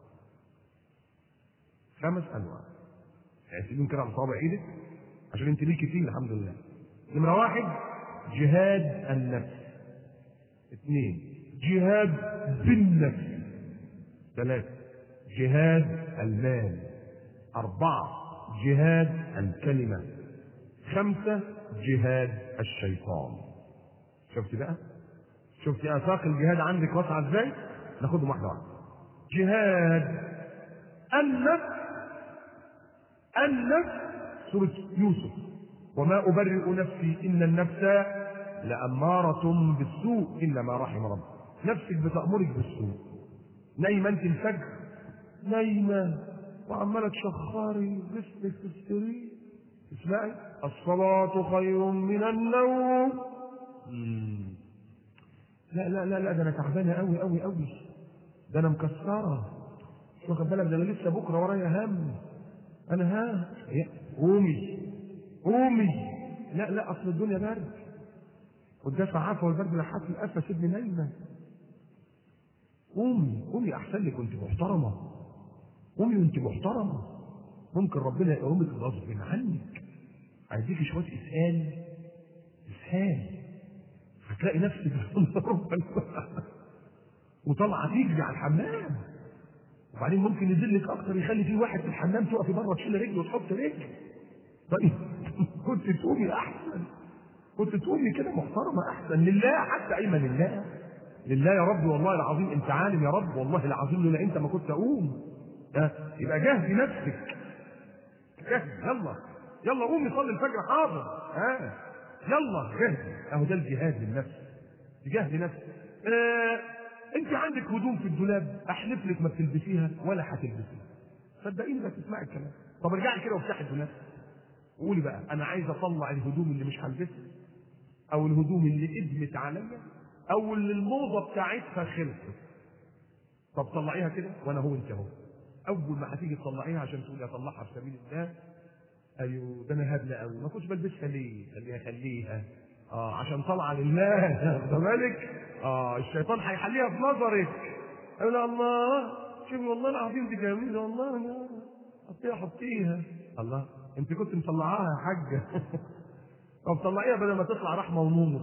5 أنواع، اعتبرهم كده على صوابع إيدك عشان أنت ليكي فيه الحمد لله. نمرة 1 جهاد النفس. 2 جهاد بالنفس. 3 جهاد المال. 4 جهاد الكلمة. 5 جهاد الشيطان. شفت بقى؟ شفت آفاق الجهاد عندك واسعة ازاي؟ ناخدهم واحدة واحدة. جهاد النفس. النفس سورة يوسف: وما أبرئ نفسي إن النفس لأمارة بالسوء إلا ما رحم ربي. نفسك بتأمرك بالسوء. نايمة أنت الفجر، نايمة وعمالة تشخري جسمك في السرير، اسمعي: الصلاة خير من النوم. لا لا لا لا، ده أنا تعبانة أوي أوي أوي، ده أنا مكسرة، مش واخد بالك، ده أنا لسه بكرة ورايا هم، أنا قومي قومي. لا لا، أصل الدنيا برد والدفع عافى والبرد لحد القفا، سيبني نايمة. قومي قومي، أحسن لك وأنت محترمة، قومي وأنت محترمة، ممكن ربنا يقومك غصب عنك، هيديكي شوية إسهال، هتلاقي نفسك وطالعة تجري على الحمام، وبعدين ممكن يذلك أكتر، يخلي في واحد في الحمام تقفي بره تشيل رجل وتحط رجل. طيب كنت تقومي أحسن، كنت تقومي كده محترمة أحسن، لله، حتى أيمن لله، لله يا رب والله العظيم أنت عالم يا رب والله العظيم، لولا أنت ما كنت أقوم. يبقى جهدي نفسك، جهدي، يلا يلا قومي صلي الفجر، حاضر، يلا جهدي، أهو ده الجهاد للنفس، جهدي نفسك. أنت عندك هدوم في الدولاب أحلف لك ما بتلبسيها ولا هتلبسيها، صدقيني بس اسمعي الكلام. طب ارجعي كده وافتحي الدولاب وقولي بقى: أنا عايز أطلع الهدوم اللي مش هلبسها، أو الهدوم اللي ادمت عليا، أو اللي الموضة بتاعتها خلصت. طب طلعيها كده وأنا هو أنت أهو. أول ما هتيجي تطلعيها عشان تقولي أطلعها في سبيل الله، أيوه ده أنا هبلة أوي، ما كنتش بلبسها ليه؟ خليها عشان طالعة لله، واخد بالك؟ الشيطان هيحليها في نظرك، يقول الله شوفي والله العظيم دي جميلة والله، حطيها. الله، أنت كنت مطلعاها يا حاجة. طب طلعيها بدل ما تطلع رحمة ونور،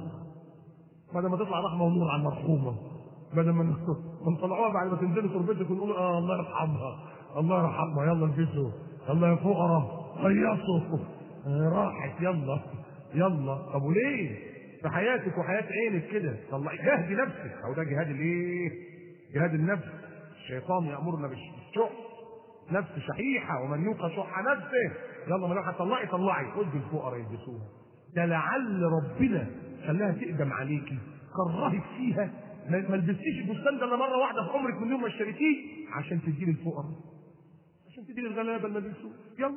بدل ما تطلع رحمة ونور على المرحومة، بدل ما نطلعوها بعد ما تنزلوا تربتك ونقول الله يرحمها، الله يرحمها، يلا البسوا، يلا يا فقراء هيصوا، راحت، يلا يلا. طب وليه؟ في حياتك وحياة عينك كده طلعي، جهدي نفسك، أو ده جهاد الايه؟ جهاد النفس. الشيطان يأمرنا بالشح، نفس شحيحة، ومن يوق شح نفسه، يلا ما هتطلعي طلعي، ادي الفقراء يلبسوها، ده لعل ربنا خلاها تقدم عليكي، كرهك فيها، ما لبستيش البستان ده الا مره واحده في عمرك من يوم ما اشتريتيه، عشان تديه للفقراء، عشان تديه للغلابه اللي لبسوه،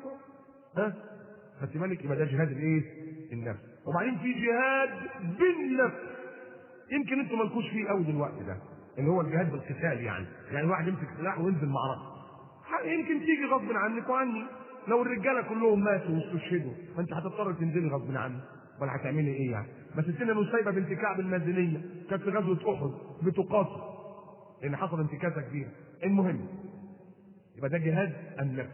يلا خدت بالك؟ يبقى ده جهاد الايه؟ النفس. وبعدين في جهاد بالنفس، يمكن انتوا مالكوش فيه قوي دلوقتي، ده اللي هو الجهاد بالقتال، يعني واحد يمسك سلاح وينزل معركه، يمكن تيجي غصب عنك وعني، لو الرجاله كلهم ماتوا واستشهدوا ما انت هتضطر تنزلي غصب عنك، ولا هتعملي ايه يعني؟ ما ستنا نسيبه بنت كعب المازنيه كانت في غزوه احد بتقاتل لان حصل انتكاسه كبيره. المهم يبقى ده جهاد النفس.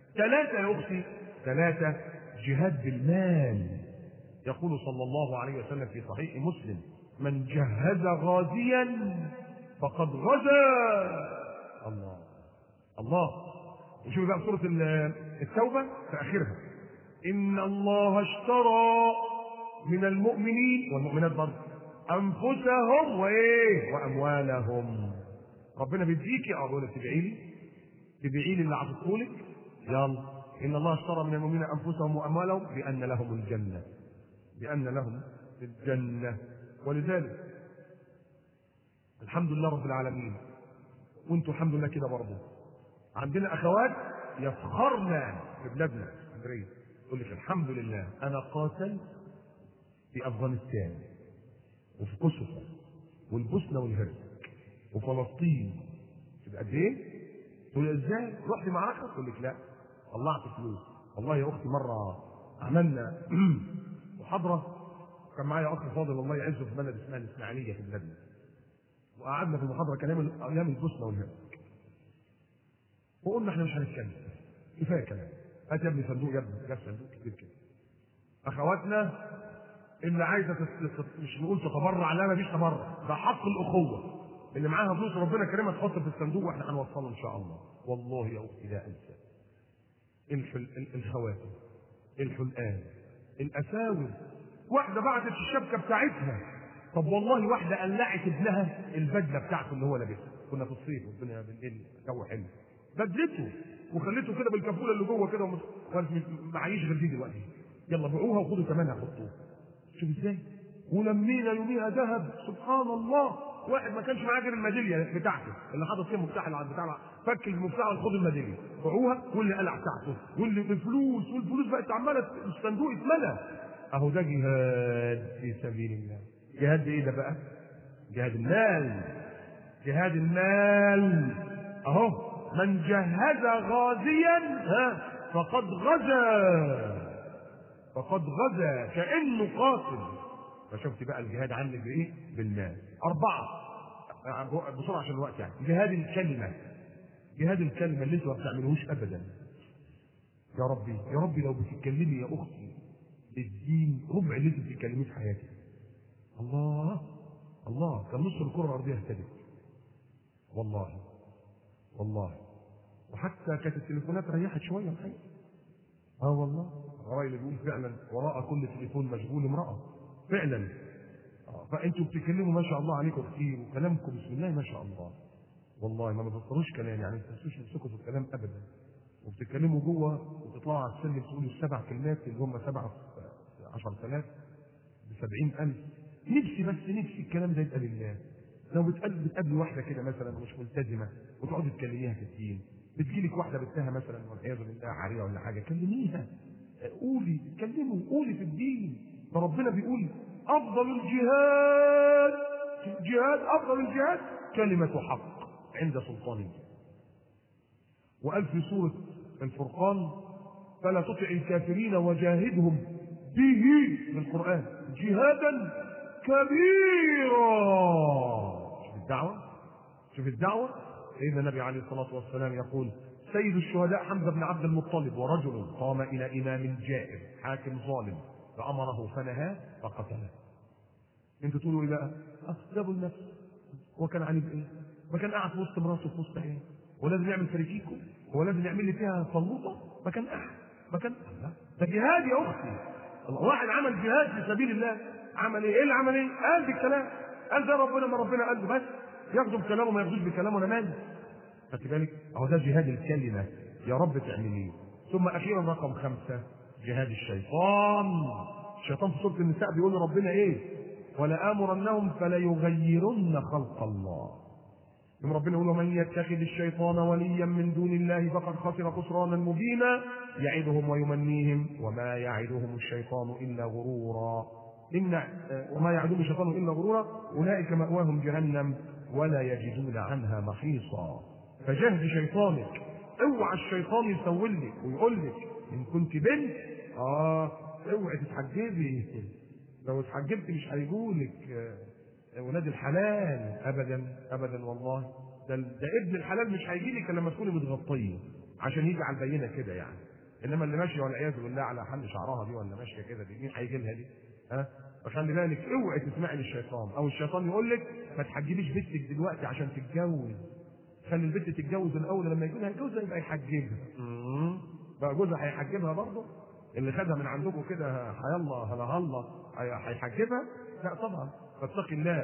3 يا اختي، 3 جهاد بالمال. يقول صلى الله عليه وسلم في صحيح مسلم: من جهز غازيا فقد غزا. الله الله. وشوف بقى سورة التوبة في آخرها: إن الله اشترى من المؤمنين والمؤمنات برضه أنفسهم وأموالهم. ربنا بيديكي بيقول لك تدعي لي اللي عطيتهولك، يلا. إن الله اشترى من المؤمنين أنفسهم وأموالهم بأن لهم الجنة، بأن لهم الجنة. ولذلك الحمد لله رب العالمين، وانتم الحمد لله كده برضه، عندنا اخوات يفخرن ببلادنا اسكندريه، يقول لك الحمد لله انا قاتلت في افغانستان وفي كوسوفو والبوسنه والهرسك وفلسطين. تبقى قد ايه؟ تقول ازاي؟ رحت معركه؟ تقول لك لا، طلعت فلوس. والله يا اختي مره عملنا محاضره، كان معايا اخ فاضل الله يعزه في بلد اسمها الاسماعيليه في بلادنا، وقعدنا في المحاضره ايام البوسنه والهرسك، وقلنا احنا مش هنتكلم، كفايه كلام، هات يا ابني صندوق، يا ابني جاب صندوق كبير كده. اخواتنا اللي عايزه مش نقول تتبرع، لا مفيش تبرع، ده حق الاخوه، اللي معاها فلوس ربنا كريمها تحط في الصندوق واحنا هنوصله ان شاء الله. والله يا اختي لا انسى الخواتم، الحلقان، الاساور. واحده بعتت الشبكه بتاعتها. طب والله واحده قلعت ابنها البدله بتاعته اللي هو لابسها، كنا في الصيف والدنيا بالليل جو حلو، بدلته وخليته كده بالكفوله اللي جوه كده معيش غير دي دلوقتي، يلا بيعوها وخدوا ثمنها حطوها. شوف ازاي؟ ولمينا يوميها ذهب سبحان الله. واحد ما كانش معاه غير الميداليه بتاعته اللي حاطط فيها المفتاح اللي بتاع فك المفتاح وخد الميداليه، باعوها واللي قلع بتاعته واللي بفلوس، والفلوس بقت عماله الصندوق اتملى. اهو ده جهاد في سبيل الله. جهاد ايه ده بقى؟ جهاد المال. جهاد المال اهو. من جهز غازيا فقد غزا، فقد غزا كأنه قاتل. فشفت بقى الجهاد عامل بايه؟ بالمال. 4 بسرعه عشان الوقت يعني. جهاد الكلمه. جهاد الكلمه اللي انتوا ما بتعملوهوش ابدا. يا ربي يا ربي لو بتتكلمي يا اختي الدين ربع اللي انت بتتكلميه في حياتك. الله الله كان نص الكره الارضيه اهتدت. والله والله. وحتى كانت التليفونات ريحت شويه الحقيقه. والله الراجل بيقول فعلا وراء كل تليفون مشغول امراه فعلا. فانتوا بتتكلموا ما شاء الله عليكم كتير وكلامكم بسم الله ما شاء الله. والله ما بتبطلوش كلام يعني، ما بتنسوش تمسكوا في الكلام ابدا. وبتتكلموا جوه وتطلعوا على السلم تقولوا ال7 كلمات اللي هم 7 في 10,000 ب70,000. نفسي بس نفسي الكلام ده يبقى لله. لو بتقابل واحده كده مثلا مش ملتزمه وتقعدي تكلميها في الدين، بتجيلك واحده بنتها مثلا والعياذ بالله عاريه ولا حاجه، كلميها قولي اتكلموا قولي في الدين. فربنا بيقول افضل الجهاد افضل الجهاد كلمه حق عند سلطان الله. وقال في سوره الفرقان فلا تطع الكافرين وجاهدهم به بالقران جهادا كبيرا. شوف الدعوه، شوف الدعوه. سيدنا النبي عليه الصلاه والسلام يقول سيد الشهداء حمزه بن عبد المطلب ورجل قام الى امام جائر حاكم ظالم فامره فنهاه فقتله. انتوا تقولوا ايه بقى؟ جابوا النفس. هو كان عنيد ايه؟ ما كان قاعد في وسط مراته في وسط ايه؟ ولازم يعمل فريكيكو؟ هو لازم يعمل لي فيها صلوطه؟ ما كان قاعد، ما كان ده جهاد يا اختي. واحد عمل جهاد في سبيل الله، عمل ايه؟ ايه اللي عمل ايه؟ قال بالكلام، قال ده ربنا ما ربنا قال له بس ياخدوا بكلامه ما ياخدوش بكلامه انا مالي. خدت بالك؟ اهو ده جهاد الكلمه. يا رب تعمليه. ثم اخيرا رقم 5 جهاد الشيطان. الشيطان في سوره النساء بيقول ربنا ايه؟ ولآمرنهم فليغيرن خلق الله. ثم ربنا يقول ومن يتخذ الشيطان وليا من دون الله فقد خسر خسرانا مبينا يعدهم ويمنيهم وما يعدهم الشيطان الا غرورا. وما يعدهم الشيطان الا غرورا اولئك مأواهم جهنم ولا يجدون عنها محيصا. فجهد شيطانك. اوعى الشيطان يسول لك ويقول لك ان كنت بنت اوعي تتحجبي. لو اتحجبت مش هيقولك ولاد الحلال ابدا ابدا. والله ده ابن الحلال مش هيجي لك لما تكوني متغطيه عشان يجي على البينه كده يعني. انما اللي ماشيه والعياذ بالله على حل شعرها دي ولا ماشيه كده دي مين هيجي لها دي؟ فخلي بالك اوعي تسمعي للشيطان او الشيطان يقول لك ما تحجبيش بنتك دلوقتي عشان تتجوز. خلي البنت تتجوز الاول لما يجي لها جوزها يبقى يحجبها. بقى جوزها هيحجبها برضه؟ اللي خدها من عندكم كده هيلا هلا الله هيحجبها؟ لا طبعا. فاتقي الله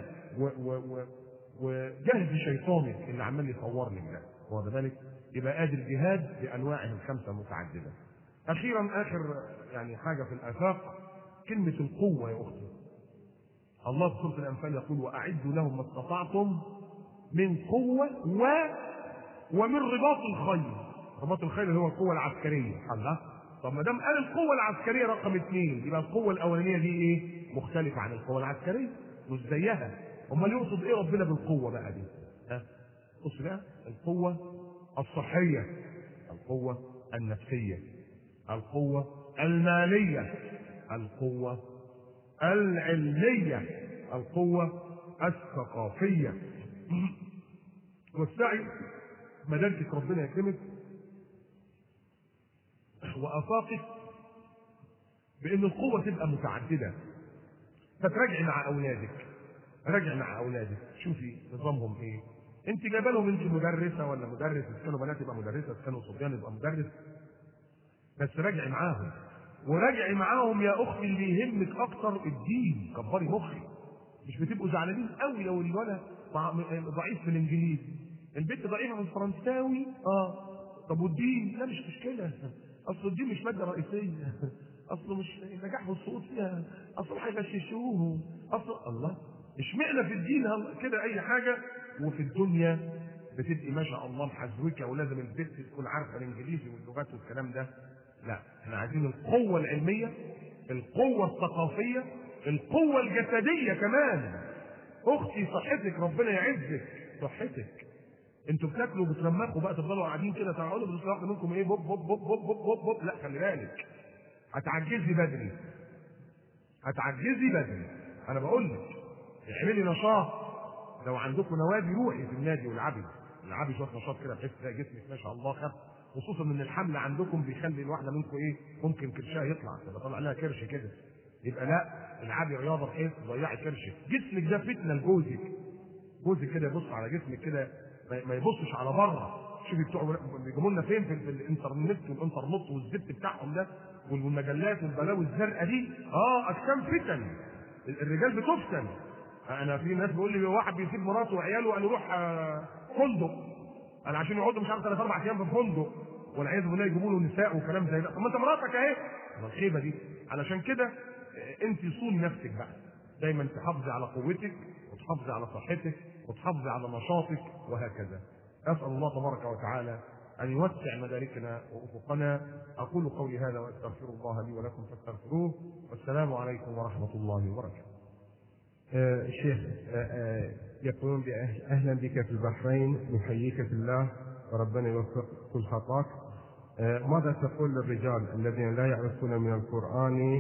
وجهد شيطانك اللي عمال يصور لك ده. واخد بالك؟ يبقى ادي الجهاد بانواعه ال5 المتعدده. اخيرا اخر يعني حاجه في الافاق كلمه القوه يا اختي. الله في سوره الانفال يقول واعدوا لهم ما استطعتم من قوه ومن رباط الخيل. رباط الخيل اللي هو القوه العسكريه. الله، طب ما دام قال القوه العسكريه رقم 2 يبقى القوه الاولانيه دي ايه؟ مختلفه عن القوه العسكريه، مش زيها. امال يقصد ايه ربنا بالقوه بقى دي؟ بص بقى، القوه الصحيه، القوه النفسيه، القوه الماليه، القوه العلميه، القوه الثقافيه. والسعي مداركك ربنا يكرمك وافاقك بان القوه تبقى متعدده. فتراجعي مع اولادك راجع مع اولادك، شوفي نظامهم ايه. انت جايبه لهم انت مدرسه ولا مدرس، اذا كانوا بنات يبقى مدرسه، اذا كانوا صبيان يبقى مدرس، بس راجعي معاهم. وراجعي معاهم يا اختي اللي يهمك اكتر الدين، كبري مخي. مش بتبقوا زعلانين قوي لو الولد ضعيف في الانجليزي، البنت ضعيفه في الفرنساوي، طب والدين؟ لا مش مشكله، اصل الدين مش ماده رئيسيه، اصله مش النجاح والسقوط فيها، اصل هيغششوه، اصل الله اشمعنى في الدين كده اي حاجه. وفي الدنيا بتبقي ما شاء الله محزوكه، ولازم البنت تكون عارفه الانجليزي واللغات والكلام ده. لا، احنا عايزين القوه العلميه، القوه الثقافيه، القوه الجسديه كمان. اختي صحتك ربنا يعزك، صحتك. انتوا بتاكلوا وبتلمخوا بقى تفضلوا قاعدين كده تقعدوا بتطلعوا منكم ايه بوب بوب بوب بوب بوب بوب بوب. لا خلي بالك، هتعجزي بدري، هتعجزي بدري. انا بقول لك اعملي نشاط، لو عندكم نوادي روحي في النادي والعبي، العبي شويه نشاط كده بحيث تلاقي جسمك ما شاء الله خف، خصوصا ان الحمل عندكم بيخلي الواحده منكم ايه ممكن كرشها يطلع، تبقى طالع لها كرش كده. يبقى لا، العبي رياضه بحيث تضيعي كرشك. جسمك ده فتنه لجوزك، جوزك كده يبص على جسمك كده، ما يبصش على بره. شوفي بتوع بيجيبوا لنا فين في الانترنت والانترنت والزبط بتاعهم ده والمجلات والبلاوي الزرقاء دي، اجسام فتن، الرجال بتفتن. انا في ناس بيقول لي واحد بيسيب مراته وعياله وقال يروح فندق، انا عشان يقعدوا مش عارف 3 4 ايام في فندق، والعياذ بالله يجيبوا له نساء وكلام زي ده. طب ما انت مراتك اهي، الخيبه دي. علشان كده انت صوني نفسك بقى، دايما تحافظي على قوتك وتحافظي على صحتك وتحافظي على نشاطك وهكذا. اسال الله تبارك وتعالى ان يوسع مداركنا وافقنا. اقول قولي هذا واستغفر الله لي ولكم فاستغفروه، والسلام عليكم ورحمه الله وبركاته. شيخ، يقولون أهلا بك في البحرين، نحييك في الله وربنا يوفق كل خطاك. ماذا تقول للرجال الذين لا يعرفون من القرآن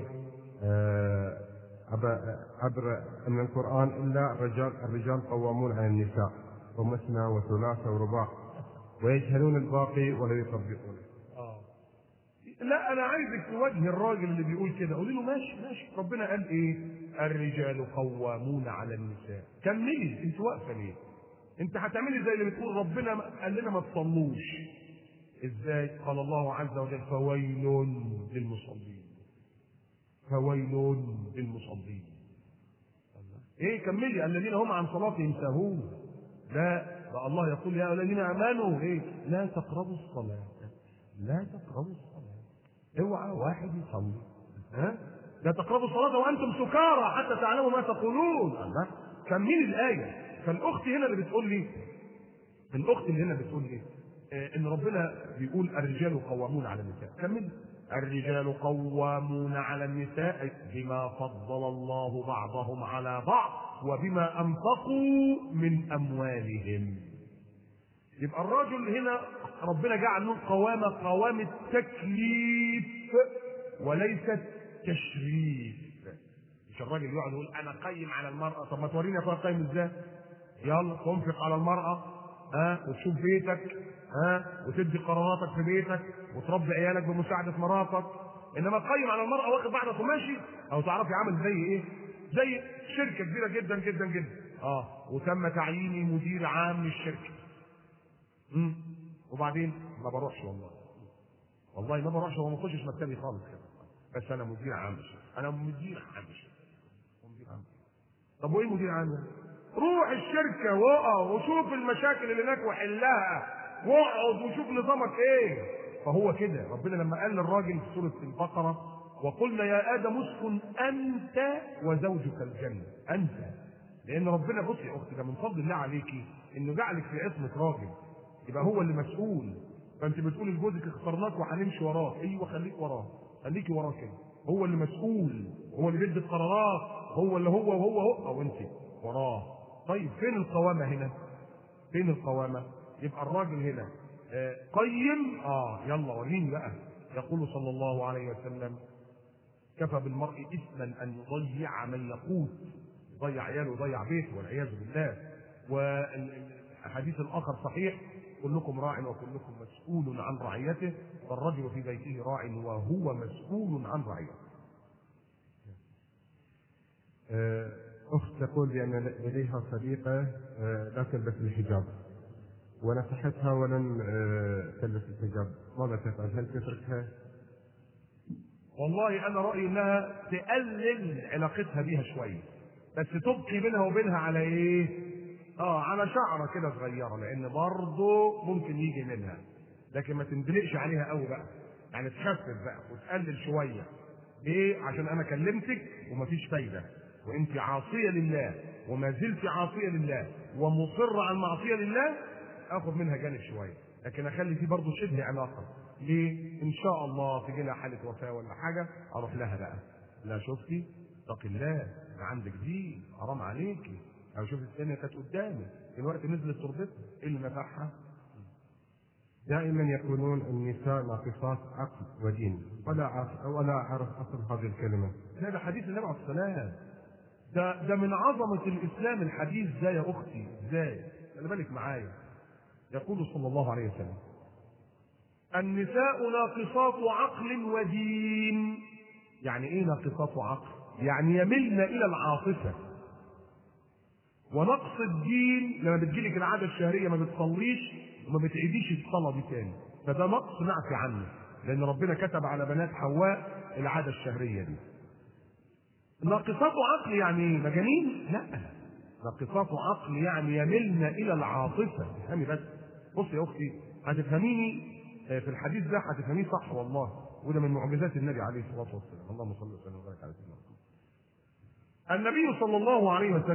عبر من القرآن إلا الرجال قوامون على النساء ومثنى وثلاثة ورباع، ويجهلون الباقي ولا يطبقونه؟ لا، انا عايزك تواجه الراجل اللي بيقول كده، قولي له ماشي ماشي، ربنا قال ايه؟ الرجال قوامون على النساء. كملي، انت واقفه ليه؟ انت هتعملي زي اللي بتقول ربنا قال لنا ما تصلوش. ازاي؟ قال الله عز وجل فويل للمصلين، فويل للمصلين. ايه كملي؟ الذين هم عن صلاتهم ساهون. لا، بقى الله يقول يا الذين امنوا ايه؟ لا تقربوا الصلاه، لا تقربوا الصلاه. اوعى واحد يصلي، لا تقربوا الصلاه وانتم سكارى حتى تعلموا ما تقولون. الله، كملي الايه. فالاخت هنا اللي بتقول لي، الاخت اللي هنا بتقول لي ان ربنا بيقول الرجال قوامون على النساء، كملي. الرجال قوامون على النساء بما فضل الله بعضهم على بعض وبما انفقوا من اموالهم. يبقى الرجل هنا ربنا جعل له قوامة التكليف وليست تشريف. مش الراجل يقعد يقول انا قيم على المرأة. طب ما توريني يا قيم ازاي؟ يلا تنفق على المرأة، وتشوف بيتك، وتدي قراراتك في بيتك وتربي عيالك بمساعدة مراتك. انما قيم على المرأة واخد بعضك وماشي، او تعرفي عامل زي ايه؟ زي شركة كبيرة جدا جدا جدا، وتم تعييني مدير عام للشركة. وبعدين ما بروحش، والله ما بروحش وما بخشش مكتبي خالص كده، بس انا مدير عام، انا مدير عام. طب وايه مدير عام؟ روح الشركه واقف وشوف المشاكل اللي هناك وحلها، واقعد وشوف نظامك ايه. فهو كده ربنا لما قال للراجل في سوره البقره وقلنا يا ادم اسكن انت وزوجك الجنه، انت، لان ربنا بصي يا اختي ده من فضل الله عليكي انه جعلك في عصمه راجل، يبقى هو اللي مسؤول. فانت بتقولي لجوزك اخترناك وهنمشي وراك، ايوه خليك وراه، خليكي وراه كده، هو اللي مسؤول، هو اللي بيدي القرارات، هو اللي هو او انت وراه. طيب فين القوامه هنا؟ فين القوامه؟ يبقى الراجل هنا قيم، يلا وريني بقى. يقول صلى الله عليه وسلم كفى بالمرء اثما ان يضيع من يقوت، يضيع عياله ويضيع بيته والعياذ بالله. والحديث الاخر صحيح كلكم راع وكلكم مسؤول عن رعيته، فالرجل في بيته راع وهو مسؤول عن رعيته. أخت تقول بأن لديها صديقة لا تلبس الحجاب، ونصحتها ولن تلبس الحجاب، ماذا تفعل؟ هل تتركها؟ والله انا رايي انها تقلل علاقتها بيها شويه، بس تبقي بينها وبينها على ايه؟ على شعره كده صغيره، لان برضه ممكن يجي منها، لكن ما تندلقش عليها قوي بقى، يعني تخفف بقى وتقلل شويه. ليه؟ عشان انا كلمتك ومفيش فايده، وانت عاصيه لله وما زلت عاصيه لله ومصره على المعصيه لله، اخذ منها جانب شويه، لكن اخلي فيه برضه شبه علاقه. ليه؟ ان شاء الله تجي لها حاله وفاه ولا حاجه اروح لها بقى، لا شفتي اتقي الله، ده عندك دي حرام عليكي، او شوف الثانيه كانت قدامي دلوقتي نزلت تربتها، ايه اللي نفعها؟ دائما يقولون النساء ناقصات عقل ودين، ولا أعرف أصل هذه الكلمة. ده حديث النبي عليه الصلاة والسلام، ده من عظمة الإسلام الحديث ده يا أختي. إزاي؟ خلي بالك معايا. يقول صلى الله عليه وسلم: النساء ناقصات عقل ودين. يعني إيه ناقصات عقل؟ يعني يملن إلى العاطفة. ونقص الدين لما بتجيلك العادة الشهرية ما بتصليش وما بتعيديش الصلاة دي تاني، فده نقص نعفي عنه، لأن ربنا كتب على بنات حواء العادة الشهرية دي. ناقصات عقل يعني مجانين؟ لا، ناقصات عقل يعني يملن إلى العاطفة. افهمي بس، بص يا أختي هتفهميني في الحديث ده، هتفهميه صح والله، وده من معجزات النبي عليه الصلاة والسلام. اللهم صل وسلم وبارك على سيدنا محمد. النبي صلى الله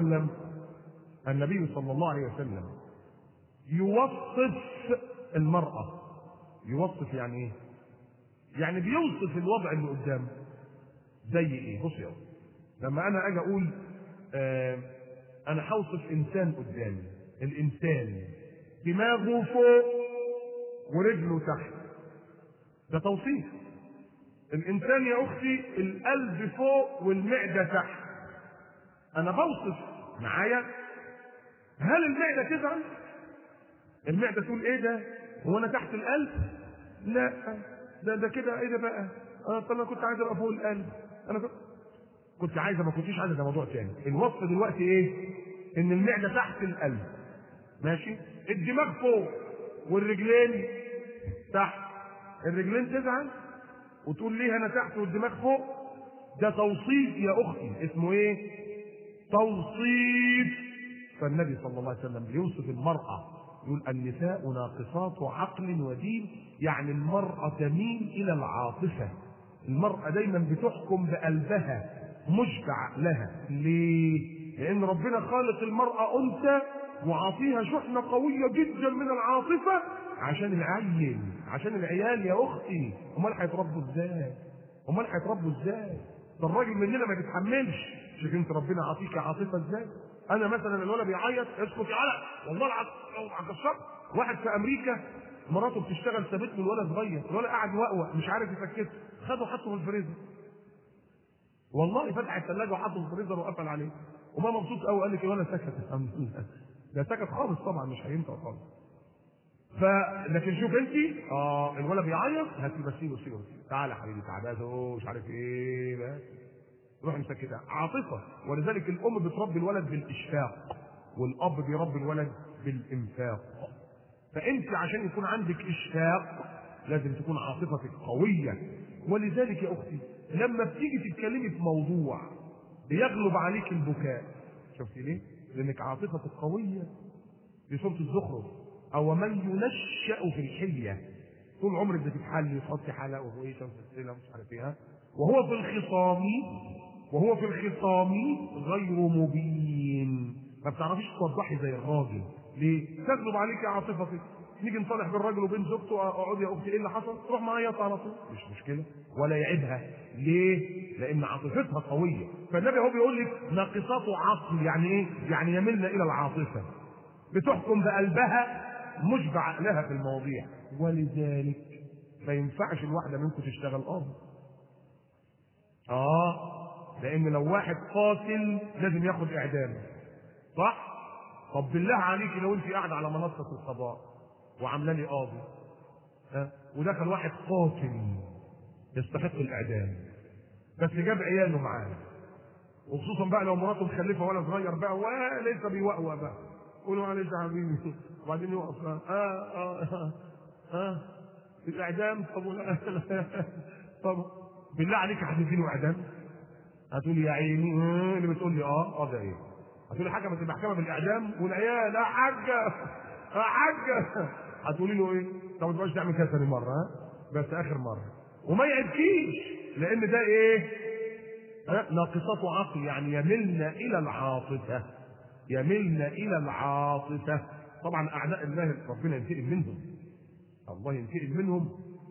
عليه وسلم يوصف المرأة. يوصف يعني ايه؟ يعني بيوصف الوضع اللي قدامه. زي ايه؟ بص يا أخي، لما انا اجي اقول انا هوصف انسان قدامي، الانسان دماغه فوق ورجله تحت، ده توصيف. الانسان يا اختي القلب فوق والمعدة تحت، انا بوصف معايا. هل المعدة تزعل؟ المعدة تقول ايه ده؟ هو انا تحت القلب؟ لا، ده كده ايه ده بقى؟ طب انا كنت عايز ابقى فوق القلب، انا كنت عايزه ما كنتش عايزه، ده موضوع تاني. الوصف دلوقتي ايه؟ ان المعدة تحت القلب، ماشي؟ الدماغ فوق والرجلين تحت. الرجلين تزعل وتقول ليه انا تحت والدماغ فوق؟ ده توصيف يا اختي، اسمه ايه؟ توصيف. فالنبي صلى الله عليه وسلم بيوصف المرأة، يقول النساء ناقصات عقل ودين، يعني المرأة تميل إلى العاطفة. المرأة دايما بتحكم بقلبها مش بعقلها. ليه؟ لأن ربنا خالق المرأة أنثى وعاطيها شحنة قوية جدا من العاطفة عشان العيال يا أختي. أمال هيتربوا إزاي؟ ده الراجل مننا ما بيتحملش. شوف انت ربنا عاطيك عاطفه ازاي. انا مثلا الولد بيعيط، اسكت يا ولد والله هكسرك. واحد في امريكا مراته بتشتغل، سابت له الولد صغير، الولد قاعد وقوق مش عارف يفككه، خده حطه في الفريزر. والله فتح الثلاجه وحطه في الفريزر وقفل عليه، وما مبسوط قوي، قال لك الولد سكت الحمد لله. ده سكت خالص طبعا، مش هينفع خالص. لكن شوف انت الولد بيعيط، سيبه تعالى يا حبيبي تعبان مش عارف ايه بس روح مسكتها. عاطفه. ولذلك الام بتربي الولد بالاشفاق، والاب بيربي الولد بالانفاق. فانت عشان يكون عندك اشفاق لازم تكون عاطفتك قويه. ولذلك يا اختي لما بتيجي تتكلمي في موضوع بيغلب عليك البكاء، شفتي ليه؟ لانك عاطفتك قويه. في سوره الزخرف: او من ينشأ في الحليه، طول عمرك بتتحلي وتحطي حلق وفويشه وسلسله ومش عارف ايه، وهو في الخصام غير مبين. ما بتعرفيش توضحي زي الراجل. ليه؟ تغلب عليك عاطفتك. نيجي نصالح بالراجل وبين زوجته، اقعدي يا اختي ايه اللي حصل؟ تروح معيط على طول، مش مشكله ولا يعيبها. ليه؟ لان عاطفتها قويه. فالنبي هو بيقول لك ناقصات عقل، يعني ايه؟ يعني يملن الى العاطفه، بتحكم بقلبها مش بعقلها في المواضيع. ولذلك ما ينفعش الواحده منكم تشتغل لان لو واحد قاتل لازم ياخد اعدام، صح؟ طب بالله عليك لو انت قاعده على منصه القضاء وعامله لي قاضي ودخل واحد قاتل يستحق الاعدام بس جاب عياله معاه، وخصوصا بقى لو مراته مخلفه ولا صغير بقى ولسه بيوقوق بقى، قولوا معلش يا حبيبي، وبعدين يقف الاعدام. طب طب بالله عليك هتديله اعدام؟ هتقول لي يا عيني اللي بتقول لي ده ايه؟ هتقول لي حكمت المحكمه بالاعدام والعيال يا حاجه يا حاجه، هتقولي له ايه؟ طب ما تبقاش تعمل كده ثاني مره، بس اخر مره، وما يعبكيش، لان ده ايه؟ ناقصات عقل، يعني يملنا الى العاطفه، يملنا الى العاطفه. طبعا اعداء الله ربنا ينتقم منهم، الله ينتقم منهم.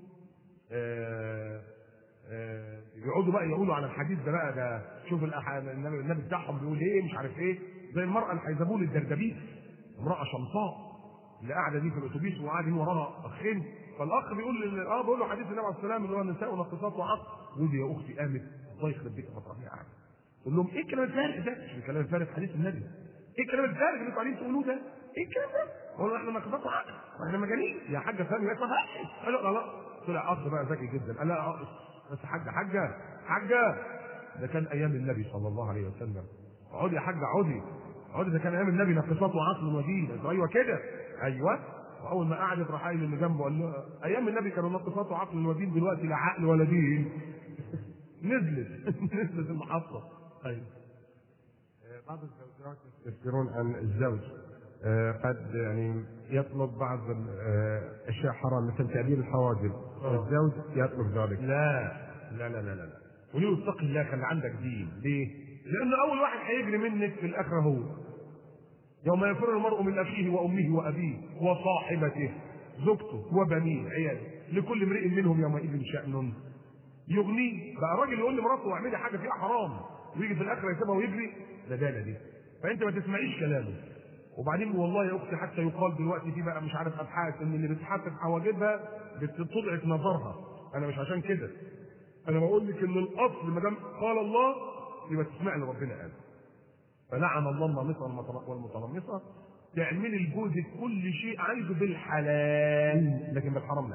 يقعدوا بقى يقولوا على الحديث ده بقى، ده شوف النبي بتاعهم بيقول ايه، مش عارف ايه، زي المراه الحيزبون الدردبيس، امراه شمطاء اللي قاعده دي في الاتوبيس وقاعدين وراها اخين، فالاخ بيقول بيقول له حديث النبي عليه السلام اللي هو النساء ناقصات وعقل، ودي يا اختي قامت الله يخرب بيتك مطرحيه قاعده تقول لهم ايه الكلام الفارغ ده؟ مش الكلام الفارغ حديث النبي، ايه الكلام الفارغ اللي انتوا قاعدين تقولوه ده؟ ايه الكلام ده؟ هو احنا ناقصات وعقل واحنا مجانين يا حاجه؟ فاهم يا قال لا، طلع اخ بقى ذكي جدا، قال لا بس حاجه ده كان ايام النبي صلى الله عليه وسلم، اقعدي يا حاجه اقعدي، ده كان ايام النبي ناقصات وعقل ودين. ايوه كده، ايوه. واول ما قعدت راح قايل اللي جنبه قال له ايام النبي كانوا ناقصات وعقل ودين، دلوقتي لا عقل ولا دين. نزلت المحطه. ايوه. بعض الزوجات يستفسرون عن الزوج قد يعني يطلب بعض الاشياء حرام مثل تعبير الحواجب، الزوج يطلب ذلك. لا لا لا لا لا، وليه اتق الله، خلي عندك دين. ليه؟ لأن أول واحد هيجري منك في الآخرة هو. يوم يفر المرء من أخيه وأمه وأبيه وصاحبته زوجته وبنيه عياله لكل امرئ منهم يومئذ شأن يغنيه. بقى راجل يقول لمراته اعملي حاجة فيها حرام ويجي في الآخرة يسيبها ويجري، لا دي. فأنت ما تسمعيش كلامه. وبعدين والله يا أختي حتى يقال دلوقتي في بقى مش عارف أبحاث إن اللي بتحاسب حواجبها بتضعف نظرها. أنا مش عشان كده، أنا بقول لك إن الأصل ما دام قال الله يبقى تسمع اللي ربنا قال. فلعن الله النامصة والمتنمصة، تعملي لجوزك كل شيء عايزه بالحلال لكن بالحرام لا.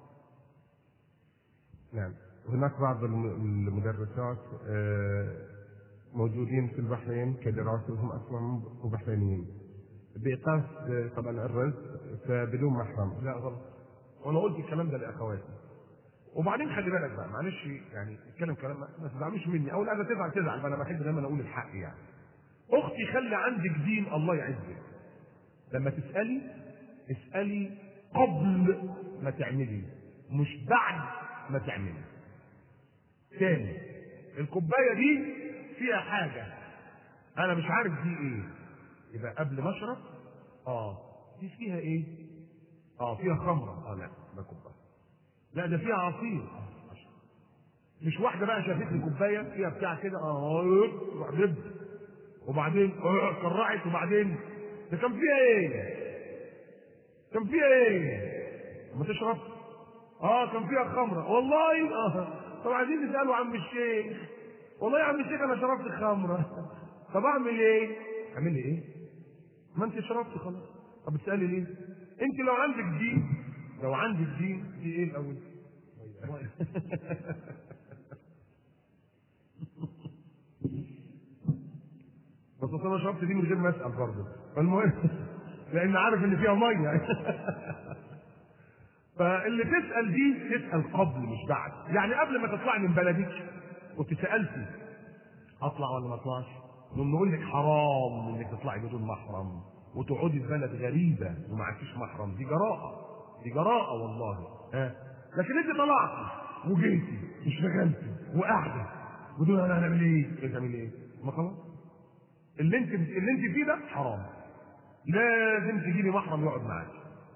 نعم. هناك بعض المدرسات موجودين في البحرين كدراسة وهم أصلا بحرينيين بإيقاف طبعا الرزق فبدون محرم. لا غلط، وأنا قلت الكلام ده لأخواتي. وبعدين خلي بالك بقى، معلش يعني اتكلم كلام ما تزعلوش مني، أول حاجة تزعل فأنا بحب دايما أقول الحق يعني. أختي خلي عندك دين الله يعزك. لما اسألي قبل ما تعملي مش بعد ما تعملي. تاني، الكوباية دي فيها حاجة أنا مش عارف دي إيه، يبقى قبل ما أشرب دي فيها إيه؟ فيها خمرة. لا ده كوباية، لا ده فيها عصير. مش واحدة بقى شافت لي كوباية فيها بتاع كده روح دب، وبعدين كرعت، وبعدين ده كان فيها ايه؟ ما تشرب؟ كان فيها خمره والله. طب عايزين نساله عم الشيخ، والله يا عم الشيخ انا شربت خمره. طب اعمل ايه؟ ما انت شربت خلاص. طب بتسالي ليه؟ انت لو عندك دين دي ايه الاول؟ بس انا شربت دي من غير ما اسال برضه، فالمهم لان عارف ان فيها ميه. فاللي تسال دي تسال قبل مش بعد، يعني قبل ما تطلعي من بلدك كنت سالتي اطلع ولا ما اطلعش؟ نقول لك حرام انك تطلعي بدون محرم وتقعدي في بلد غريبه ومعكيش محرم، دي جراءه والله. لكن انت طلعتي وجيتي واشتغلتي وقاعده بدون انا هنعمل ايه؟ تعمل ايه؟ ما خلاص اللي انت فيه ده حرام، لازم تجيبي محرم يقعد معاك.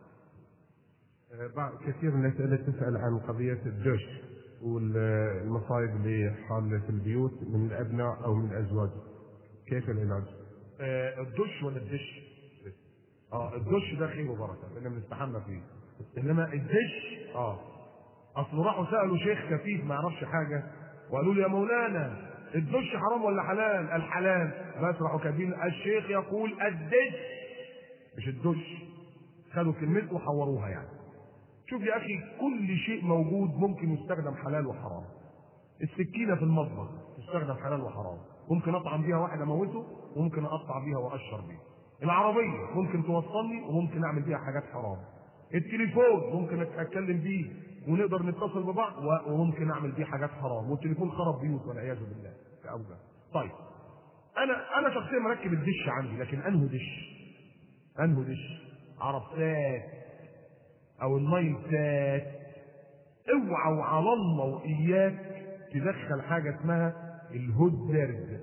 كثير من الأسئلة تسأل عن قضية الدش والمصايب اللي حاصلة في البيوت من الأبناء أو من الأزواج، كيف العلاج؟ الدش ولا الدش؟ الدش ده خير وبركة لأننا بنستحمى فيه، إنما الدش أصل راحوا سألوا شيخ كفيف ما يعرفش حاجة وقالوا له يا مولانا الدش حرام ولا حلال؟ الحلال. بس راحوا كاتبين الشيخ يقول الدش مش الدش، خدوا كلمته وحوروها يعني. شوف يا اخي كل شيء موجود ممكن يستخدم حلال وحرام. السكينه في المطبخ تستخدم حلال وحرام، ممكن اطعم بيها واحد اموته، وممكن اقطع بيها واقشر بيها. العربيه ممكن توصلني وممكن اعمل بيها حاجات حرام. التليفون ممكن اتكلم بيه ونقدر نتصل ببعض، وممكن اعمل بيه حاجات حرام، والتليفون خرب بيوت والعياذ بالله في اوجه. طيب انا شخصيا مركب الدش عندي، لكن انه دش عربسات او النايل سات. اوعى وعلى الله واياك تدخل حاجه اسمها الهودرد.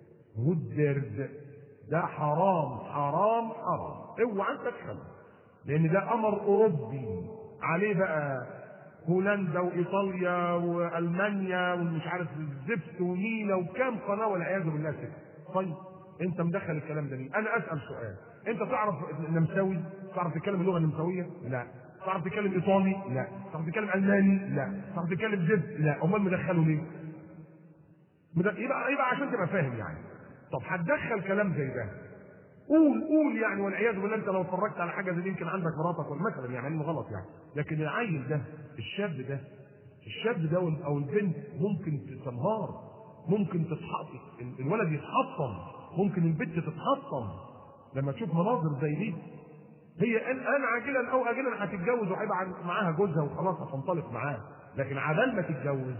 ده حرام حرام حرام، اوعى انت تدخل، لان ده امر اوروبي عليه بقى هولندا وايطاليا والمانيا ومش عارف الزفت ومينا وكام قناه والعياذ بالله كده. طيب انت مدخل الكلام ده ليه؟ انا اسال سؤال، انت تعرف النمساوي؟ تعرف تتكلم اللغه النمساويه؟ لا. تعرف تتكلم ايطالي؟ لا. تعرف تتكلم الماني؟ لا. تعرف تتكلم زفت؟ لا. امال مدخله ليه؟ يبقى عشان تبقى فاهم يعني. طب هتدخل كلام زي ده، قول يعني والعياذ بالله. انت لو اتفرجت على حاجه زي دي يمكن عندك مراتك مثلا يعني انه غلط يعني، لكن العيل ده الشاب ده او البنت ممكن تنهار، ممكن تتحطم، الولد يتحطم، ممكن البنت تتحطم لما تشوف مناظر زي دي. هي الان عاجلا او اجلا هتتجوز وهيبقى معاها جوزها وخلاص هتنطلق معاه، لكن عبال ما تتجوز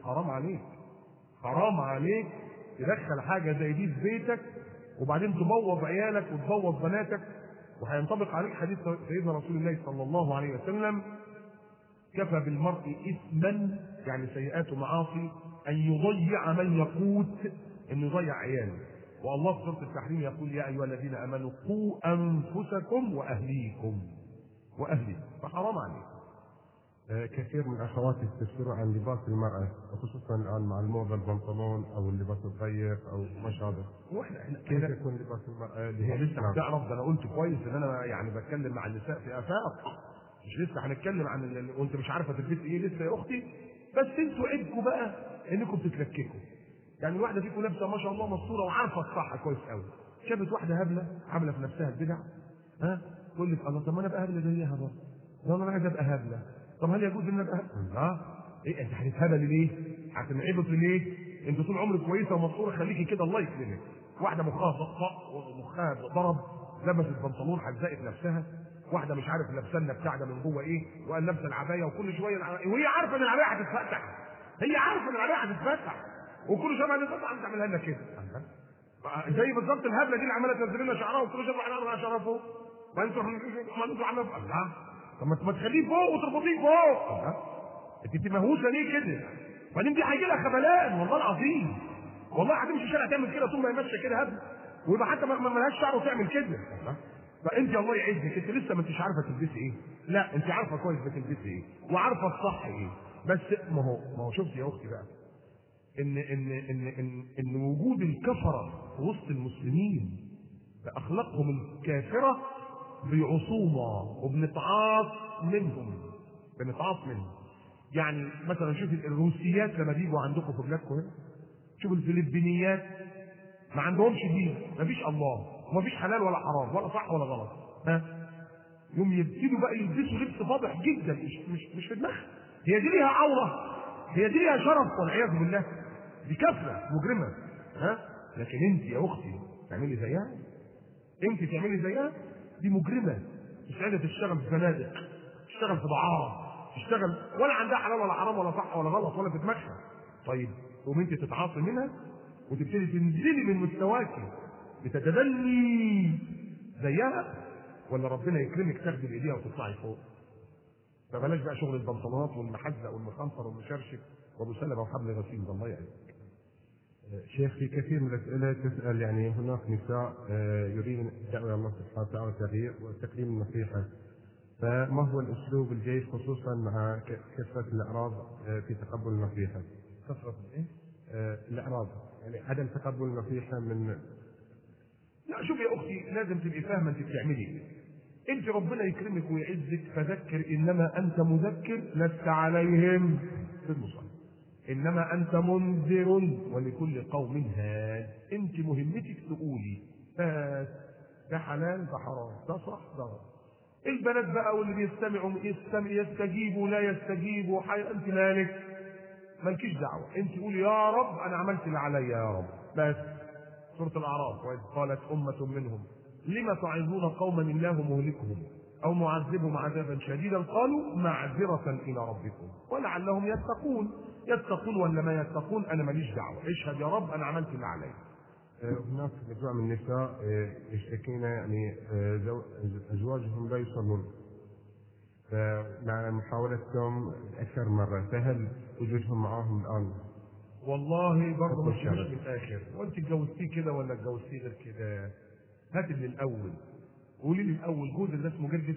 حرام عليك تدخل حاجه زي دي في بيتك وبعدين تبوظ عيالك وتبوظ بناتك. وهينطبق عليك حديث سيدنا رسول الله صلى الله عليه وسلم: كفى بالمرء اثما، يعني سيئات ومعاصي، ان يضيع من يقوت، انه يضيع عياله. والله في سوره التحريم يقول: يا ايها الذين امنوا قوا انفسكم واهليكم. فحرام عليك. كثير من الاخوات يستفسروا عن لباس المراه، وخصوصا الان مع الموضه البنطلون او اللباس الضيق او ما شابه. واحنا كيف يكون لباس المراه؟ هي لسه هتعرف. ده انا قلت كويس ان انا يعني بتكلم مع النساء في افاق، مش لسه هنتكلم عن وانت مش عارفه تلبسي ايه لسه يا اختي. بس انتوا عيبكم بقى انكم بتتلككوا. يعني الواحده فيكم لابسه ما شاء الله مستوره وعارفه الصح كويس قوي، شافت واحده هبله عامله في نفسها البدع، تقول لك الله، طب ما انا ابقى هبله زيها برضه، لو انا عايز ابقى هبله، طب هل يجوز ان ابقى هبله؟ ايه انت هتتهبلي ليه؟ هتنعبطي ليه؟ انت طول عمرك كويسه ومستوره، خليكي كده الله يكرمك. واحده مخها ضرب، لبست بنطلون حزقت نفسها، واحده مش عارف لابسه بتاع ده من جوه ايه، وقال لابسه العبايه وكل شويه وهي عارفه ان العبايه هتتفتح، وكل شويه بعد تطلع تعملها لنا كده زي بالظبط الهبله دي اللي عماله تنزل لنا شعرها وكل شويه احنا شعرها فوق، وانتوا عامله الله. طب ما تخليه فوق وتربطيه فوق. انت مهووسه ليه كده؟ وبعدين دي هيجي لها خبلان والله العظيم، والله هتمشي الشارع تعمل كده طول ما هي ماشيه كده هبل، ويبقى حتى ما لهاش شعر وتعمل كده. فانت الله يعزك، انت لسه ما انتش عارفه تلبسي ايه. لا انت عارفه كويس بتلبسي ايه وعارفه الصح ايه. بس ما هو شفتي يا اختي بقى ان وجود الكفره في وسط المسلمين باخلاقهم الكافره بيعصونا وبنتعاط منهم. يعني مثلا شوف الروسيات لما بيجوا عندكم في بلادكم هنا، شوف الفلبينيات ما عندهمش دين، ما فيش الله وما فيش حلال ولا حرام ولا صح ولا غلط، يوم يبتدوا بقى يلبسوا لبس فاضح جدا مش في دماغها. هي دي ليها عوره؟ هي دي ليها شرف والعياذ بالله؟ دي كافره مجرمه. لكن انت يا اختي تعملي زيها؟ دي مجرمه مش قادره تشتغل في فنادق، تشتغل في دعاره، تشتغل ولا عندها حلال ولا حرام ولا صح ولا غلط ولا في دماغها. طيب تقوم انت تتعاطي منها وتبتدي تنزلي من مستواكي بتتدني زيها، ولا ربنا يكرمك تاخدي بايديها وتطلعي فوق؟ فبلاش بقى شغل البنطلونات والمحزق والمخنصر والمشرشف وابو سلمه وحبل غسيل. الله يعينك. شيخ، في كثير من الاسئله تسال يعني هناك نساء يريدن الدعوه الى الله سبحانه وتعالى والتغيير وتقديم النصيحه، فما هو الاسلوب الجيد خصوصا مع كثره الاعراض في تقبل النصيحه؟ كثره ايه؟ الاعراض، يعني عدم تقبل النصيحه من. لا شوف يا اختي، لازم تبقي فاهمه انت بتعملي ايه. انت ربنا يكرمك ويعزك، فذكر انما انت مذكر لست عليهم بالمصلي، انما انت منذر ولكل قوم هاد. انت مهمتك تقولي بس ده حلال ده حرام ده صح ده غلط. البنات بقى واللي بيستمعوا يستجيبوا لا يستجيبوا، انت مالكيش دعوه. انت قولي يا رب انا عملت اللي عليا يا رب، بس سورة الأعراف، وإذ قالت أمة منهم لم تعظون قوما الله مهلكهم أو معذبهم عذابا شديدا قالوا معذرة إلى ربكم ولعلهم يتقون. يتقون ولا ما يتقون أنا ماليش دعوة، اشهد يا رب أنا عملت اللي عليا. هناك مجموعة من النساء يشتكين يعني أزواجهم لا يصلون، فمع محاولتهم أكثر مرة، فهل وجودهم معاهم الآن؟ والله برضه مش من الآخر، وأنت اتجوزتيه كده ولا اتجوزتيه غير كده؟ هات من الأول، قولي لي الأول جوز اللي اسمه جرجس،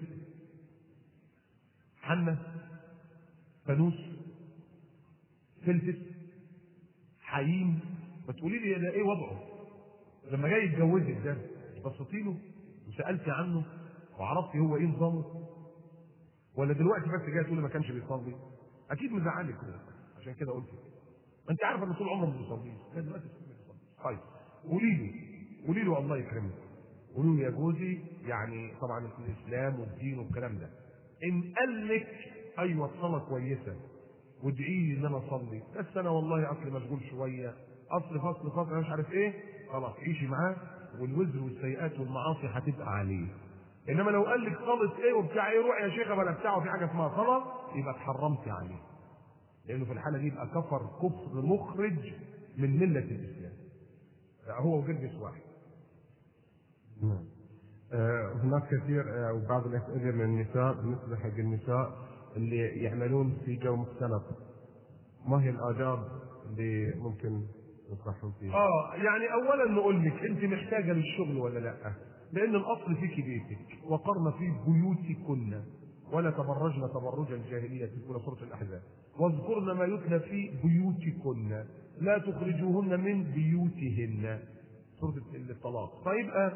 حنة، فانوس، فلفس، حيين، ما تقولي لي ده إيه وضعه؟ لما جاي يتجوزك ده بصيتي له وسألتي عنه وعرفتي هو إيه نظامه؟ ولا دلوقتي بس جاي تقولي ما كانش بيصلي؟ أكيد مزعلك هو، عشان كده قلت كده. ما أنت عارفة إن طول عمره ما بيصليش، كان دلوقتي ما بيصليش. طيب قولي له الله يكرمك، قولوا له يا جوزي يعني طبعا الاسلام والدين والكلام ده، ان قال لك ايوه الصلاه كويسه وادعي لي ان انا اصلي، بس انا والله اصلي مشغول شويه، فصل انا مش عارف ايه، خلاص عيشي معاه والوزر والسيئات والمعاصي هتبقى عليه. انما لو قال لك صلاه ايه وبتاع ايه، روح يا شيخه بلا بتاعه في حاجه اسمها صلاه، يبقى اتحرمتي عليه، لانه في الحاله دي يبقى كفر مخرج من مله الاسلام. هو وجرجس واحد. نعم. هناك كثير أو بعض الأسئلة من النساء بالنسبة حق النساء اللي يعملون في جو مختلط، ما هي الآداب اللي ممكن ننصحهم فيها؟ يعني أولا نقول لك أنت محتاجة للشغل ولا لا؟ لأن الأصل فيك بيتك، وقرن في بيوتكن ولا تبرجن تبرج الجاهلية في سورة الأحزاب، واذكرن ما يتلى في بيوتكن لا تخرجوهن من بيوتهن، سورة الطلاق. فيبقى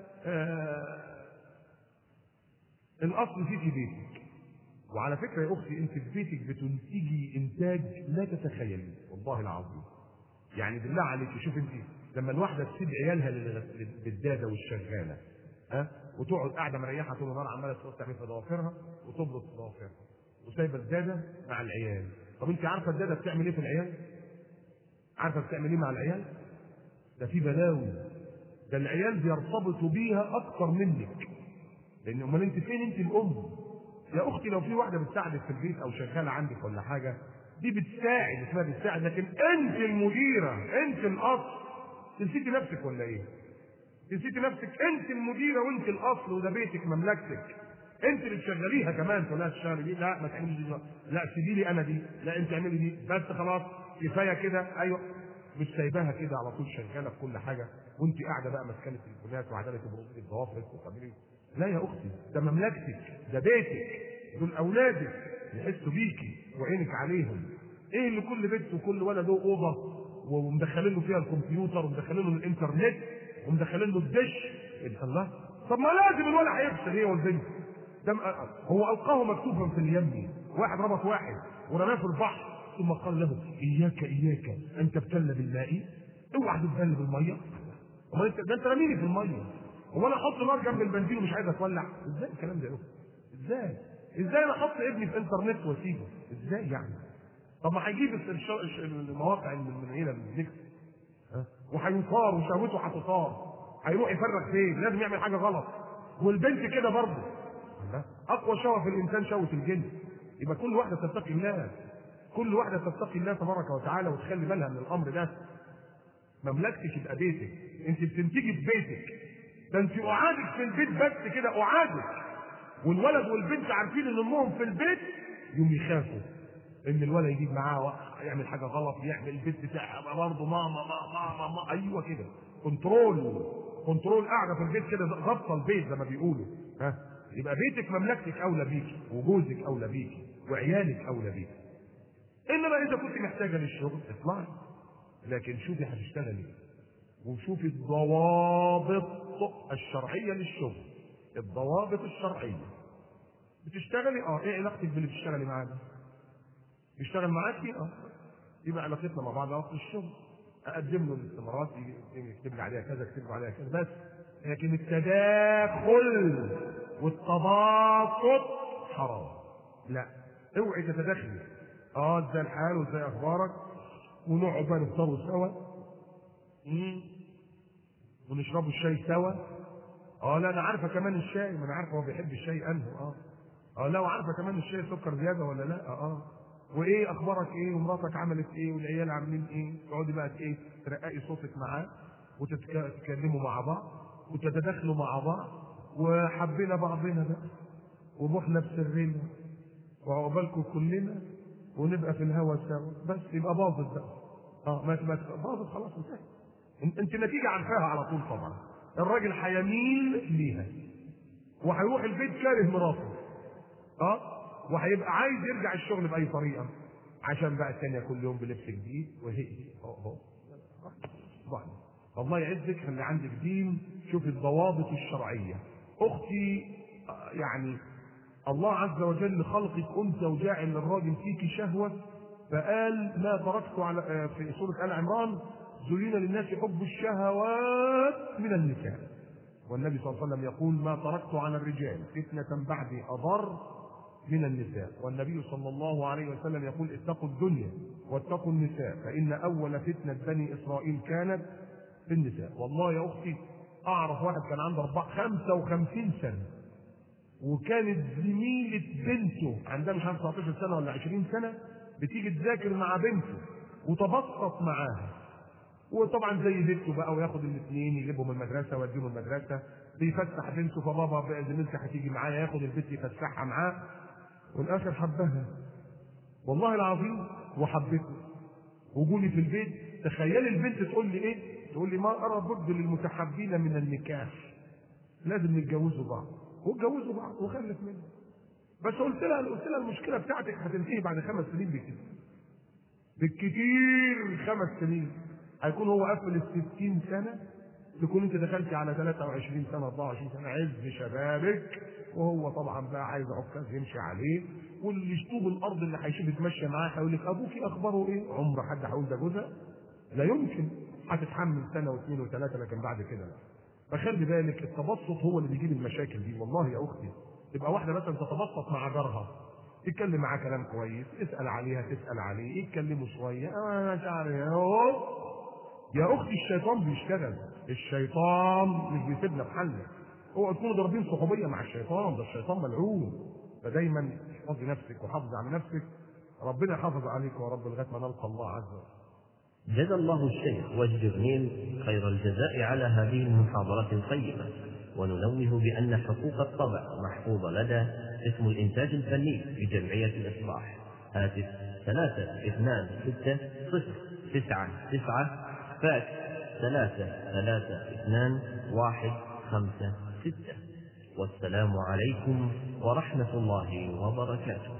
الأصل فيك بيتك. وعلى فكرة يا أختي أنت في بيتك بتنتجي إنتاج لا تتخيلي والله العظيم. يعني بالله عليك شوف أنت لما الواحدة تسيب عيالها للدادة والشغالة وتقعد قاعدة مريحة طول النهار عمالة تعمل في ضوافرها وتبلط في ضوافرها وسايبة الدادة مع العيال. طب أنت عارفة الدادة بتعمل إيه في العيال؟ عارفة بتعمل إيه مع العيال؟ ده في بلاوي، ده العيال بيرتبطوا بيها أكتر منك، لأن أمال أنت فين؟ أنت الأم يا أختي. لو في واحدة بتساعدك في البيت أو شغالة عندك ولا حاجة دي بتساعد، اسمها بتساعد، لكن أنت المديرة، أنت الأصل. نسيتي نفسك ولا إيه؟ نسيتي نفسك؟ أنت المديرة وأنت الأصل، وده بيتك مملكتك، أنت اللي تشغليها كمان. تقول لها تشتغلي دي، لا ما تعمليش دي، لا سيبي لي أنا دي، لا أنت اعملي دي بس، خلاص كفاية كده. أيوه مش سايباها كده على طول شغالة في كل حاجة وأنت قاعدة بقى ماسكة التليفونات وعدالة تبرزي الضوافر وتعملي. لا يا أختي، ده مملكتك، ده بيتك، دول أولادك يحسوا بيكي وعينك عليهم. إيه اللي كل بيت وكل ولد له أوضة ومدخلين له فيها الكمبيوتر ومدخلين له الإنترنت ومدخلين له الدش؟ الله، طب ما لازم الولد هيفصل هي والبنت. هو ألقاه مكتوبا في اليم، واحد ربط واحد ورماه في البحر ثم قال له إياك أن تبتل بالماء، اوعى تبتل بالمية. وما انت ده انت رميني في المية، هو انا احط نار جنب البنزين ومش عايز اتولع؟ ازاي الكلام ده يا اختي؟ ازاي انا احط ابني في انترنت واسيبه؟ ازاي يعني؟ طب ما هيجيب المواقع من هنا من وهيثار وشهوته هتثار، هيروح يفرق فين؟ لازم يعمل حاجه غلط. والبنت كده برضه، اقوى شهوه في الانسان شهوه الجن. يبقى كل واحده تتقي الله، كل واحده تتقي الله تبارك وتعالى وتخلي بالها من الامر ده. مملكتك يبقى بيتك، انت بتنتجي في بيتك، ده انت اعادك في البيت بس كده اعادك، والولد والبنت عارفين ان امهم في البيت يوم يخافوا ان الولد يجيب معاه يعمل حاجه غلط، يعمل البيت بتاعها برضه ماما. ايوه كده، كنترول قاعده في البيت كده ضبط البيت زي ما بيقولوا. يبقى بيتك مملكتك اولى بيكي، وجوزك اولى بيكي، وعيالك اولى بيكي. انما اذا كنت محتاجه للشغل اطلعي، لكن شوفي هتشتغلي وشوفي الضوابط الشرعيه للشغل، الضوابط الشرعيه. بتشتغلي ايه علاقتك باللي بتشتغلي معاه ده؟ بيشتغل معاكي يبقى علاقتنا مع بعض في الشغل. اقدم له الاستمارات يكتب لي عليها كذا، يكتب لي عليها كذا بس، لكن التداخل والتباطؤ حرام. لا اوعي تتدخلي. ازاي الحال وازاي اخبارك، ونقعد بقى نفطروا سوا ونشربوا الشاي سوا. لا انا عارفه كمان الشاي، ما انا عارفه هو بيحب الشاي انه لا وعارفه كمان الشاي سكر زياده ولا لا. وايه اخبارك ايه ومراتك عملت ايه والعيال عاملين ايه. تقعدي بقى ايه ترققي صوتك معاه وتتكلموا مع بعض وتتداخلوا مع بعض، وحبينا بعضنا بقى وبحنا بسرنا وعقبالكم كلنا ونبقى في الهوا سوا. بس يبقى باظت بقى. ما باظت خلاص انتهت. انت نتيجه عارفاها على طول طبعا. الراجل هيميل ليها وهيروح البيت كاره مراته وهيبقى عايز يرجع الشغل باي طريقه عشان بقى الثانيه كل يوم بلبس جديد وهي الله يعزك خلي عندك دين. شوف الضوابط الشرعيه اختي. يعني الله عز وجل خلقك انثى وجاعل للراجل فيك شهوه، فقال ما تركت على في سوره ال عمران زين للناس حب الشهوات من النساء، والنبي صلى الله عليه وسلم يقول ما تركت على الرجال فتنه بعدي اضر من النساء، والنبي صلى الله عليه وسلم يقول اتقوا الدنيا واتقوا النساء فإن أول فتنة بني إسرائيل كانت في النساء. والله يا أختي أعرف واحد كان عنده 55 سنة وكانت زميلة بنته عندها مش عارف 19 سنة ولا 20 سنة بتيجي تذاكر مع بنته وتبسط معاها، وطبعا زي بنته بقى وياخد الاثنين يجيبهم المدرسة ويديهم المدرسة، بيفتح بنته فبابا زميلتك هتيجي معايا، ياخد البنت يفتحها معاه، والاخر حبها والله العظيم وحبته. وجولي في البيت تخيلي البنت تقول لي ايه؟ تقول لي ما ارى بد للمتحبين من النكاح، لازم نتجوزوا بعض. واتجوزوا بعض وخلف منه. بس قلت لها المشكله بتاعتك هتنتهي بعد 5 سنين بالكتير 5 سنين هيكون هو قفل 60 سنه، تكون انت دخلتي على 23 سنه 24 سنه عز شبابك، وهو طبعا بقى عايز عكاز يمشي عليه، واللي يشطوب الارض اللي هيشوف يتمشى معاه هيقول لك ابوكي اخباره ايه؟ عمر حد هيقول ده جوزها؟ لا يمكن. هتتحمل سنه واثنين وثلاثه لكن بعد كده لا. فخلي بالك التبسط هو اللي بيجيب المشاكل دي. والله يا اختي تبقى واحده مثلا تتبسط مع جارها، تتكلم معاه كلام كويس، اسال عليها تسال عليه، يتكلموا شويه مش عارف يا اختي الشيطان بيشتغل. الشيطان مش بيسيبنا في حالنا. اوعوا تكونوا ضاربين صحوبيه مع الشيطان، ده الشيطان ملعون. فدايما احفظي نفسك وحافظي على نفسك، ربنا يحافظ عليك يا رب لغايه ما نلقى الله عز وجل. جزا الله الشيخ وجد غنيم خير الجزاء على هذه المحاضرة القيمة، وننوه بأن حقوق الطبع محفوظة لدى قسم الإنتاج الفني بجمعية الإصلاح. هاتف 3260999 فاكس 3322156. والسلام عليكم ورحمة الله وبركاته.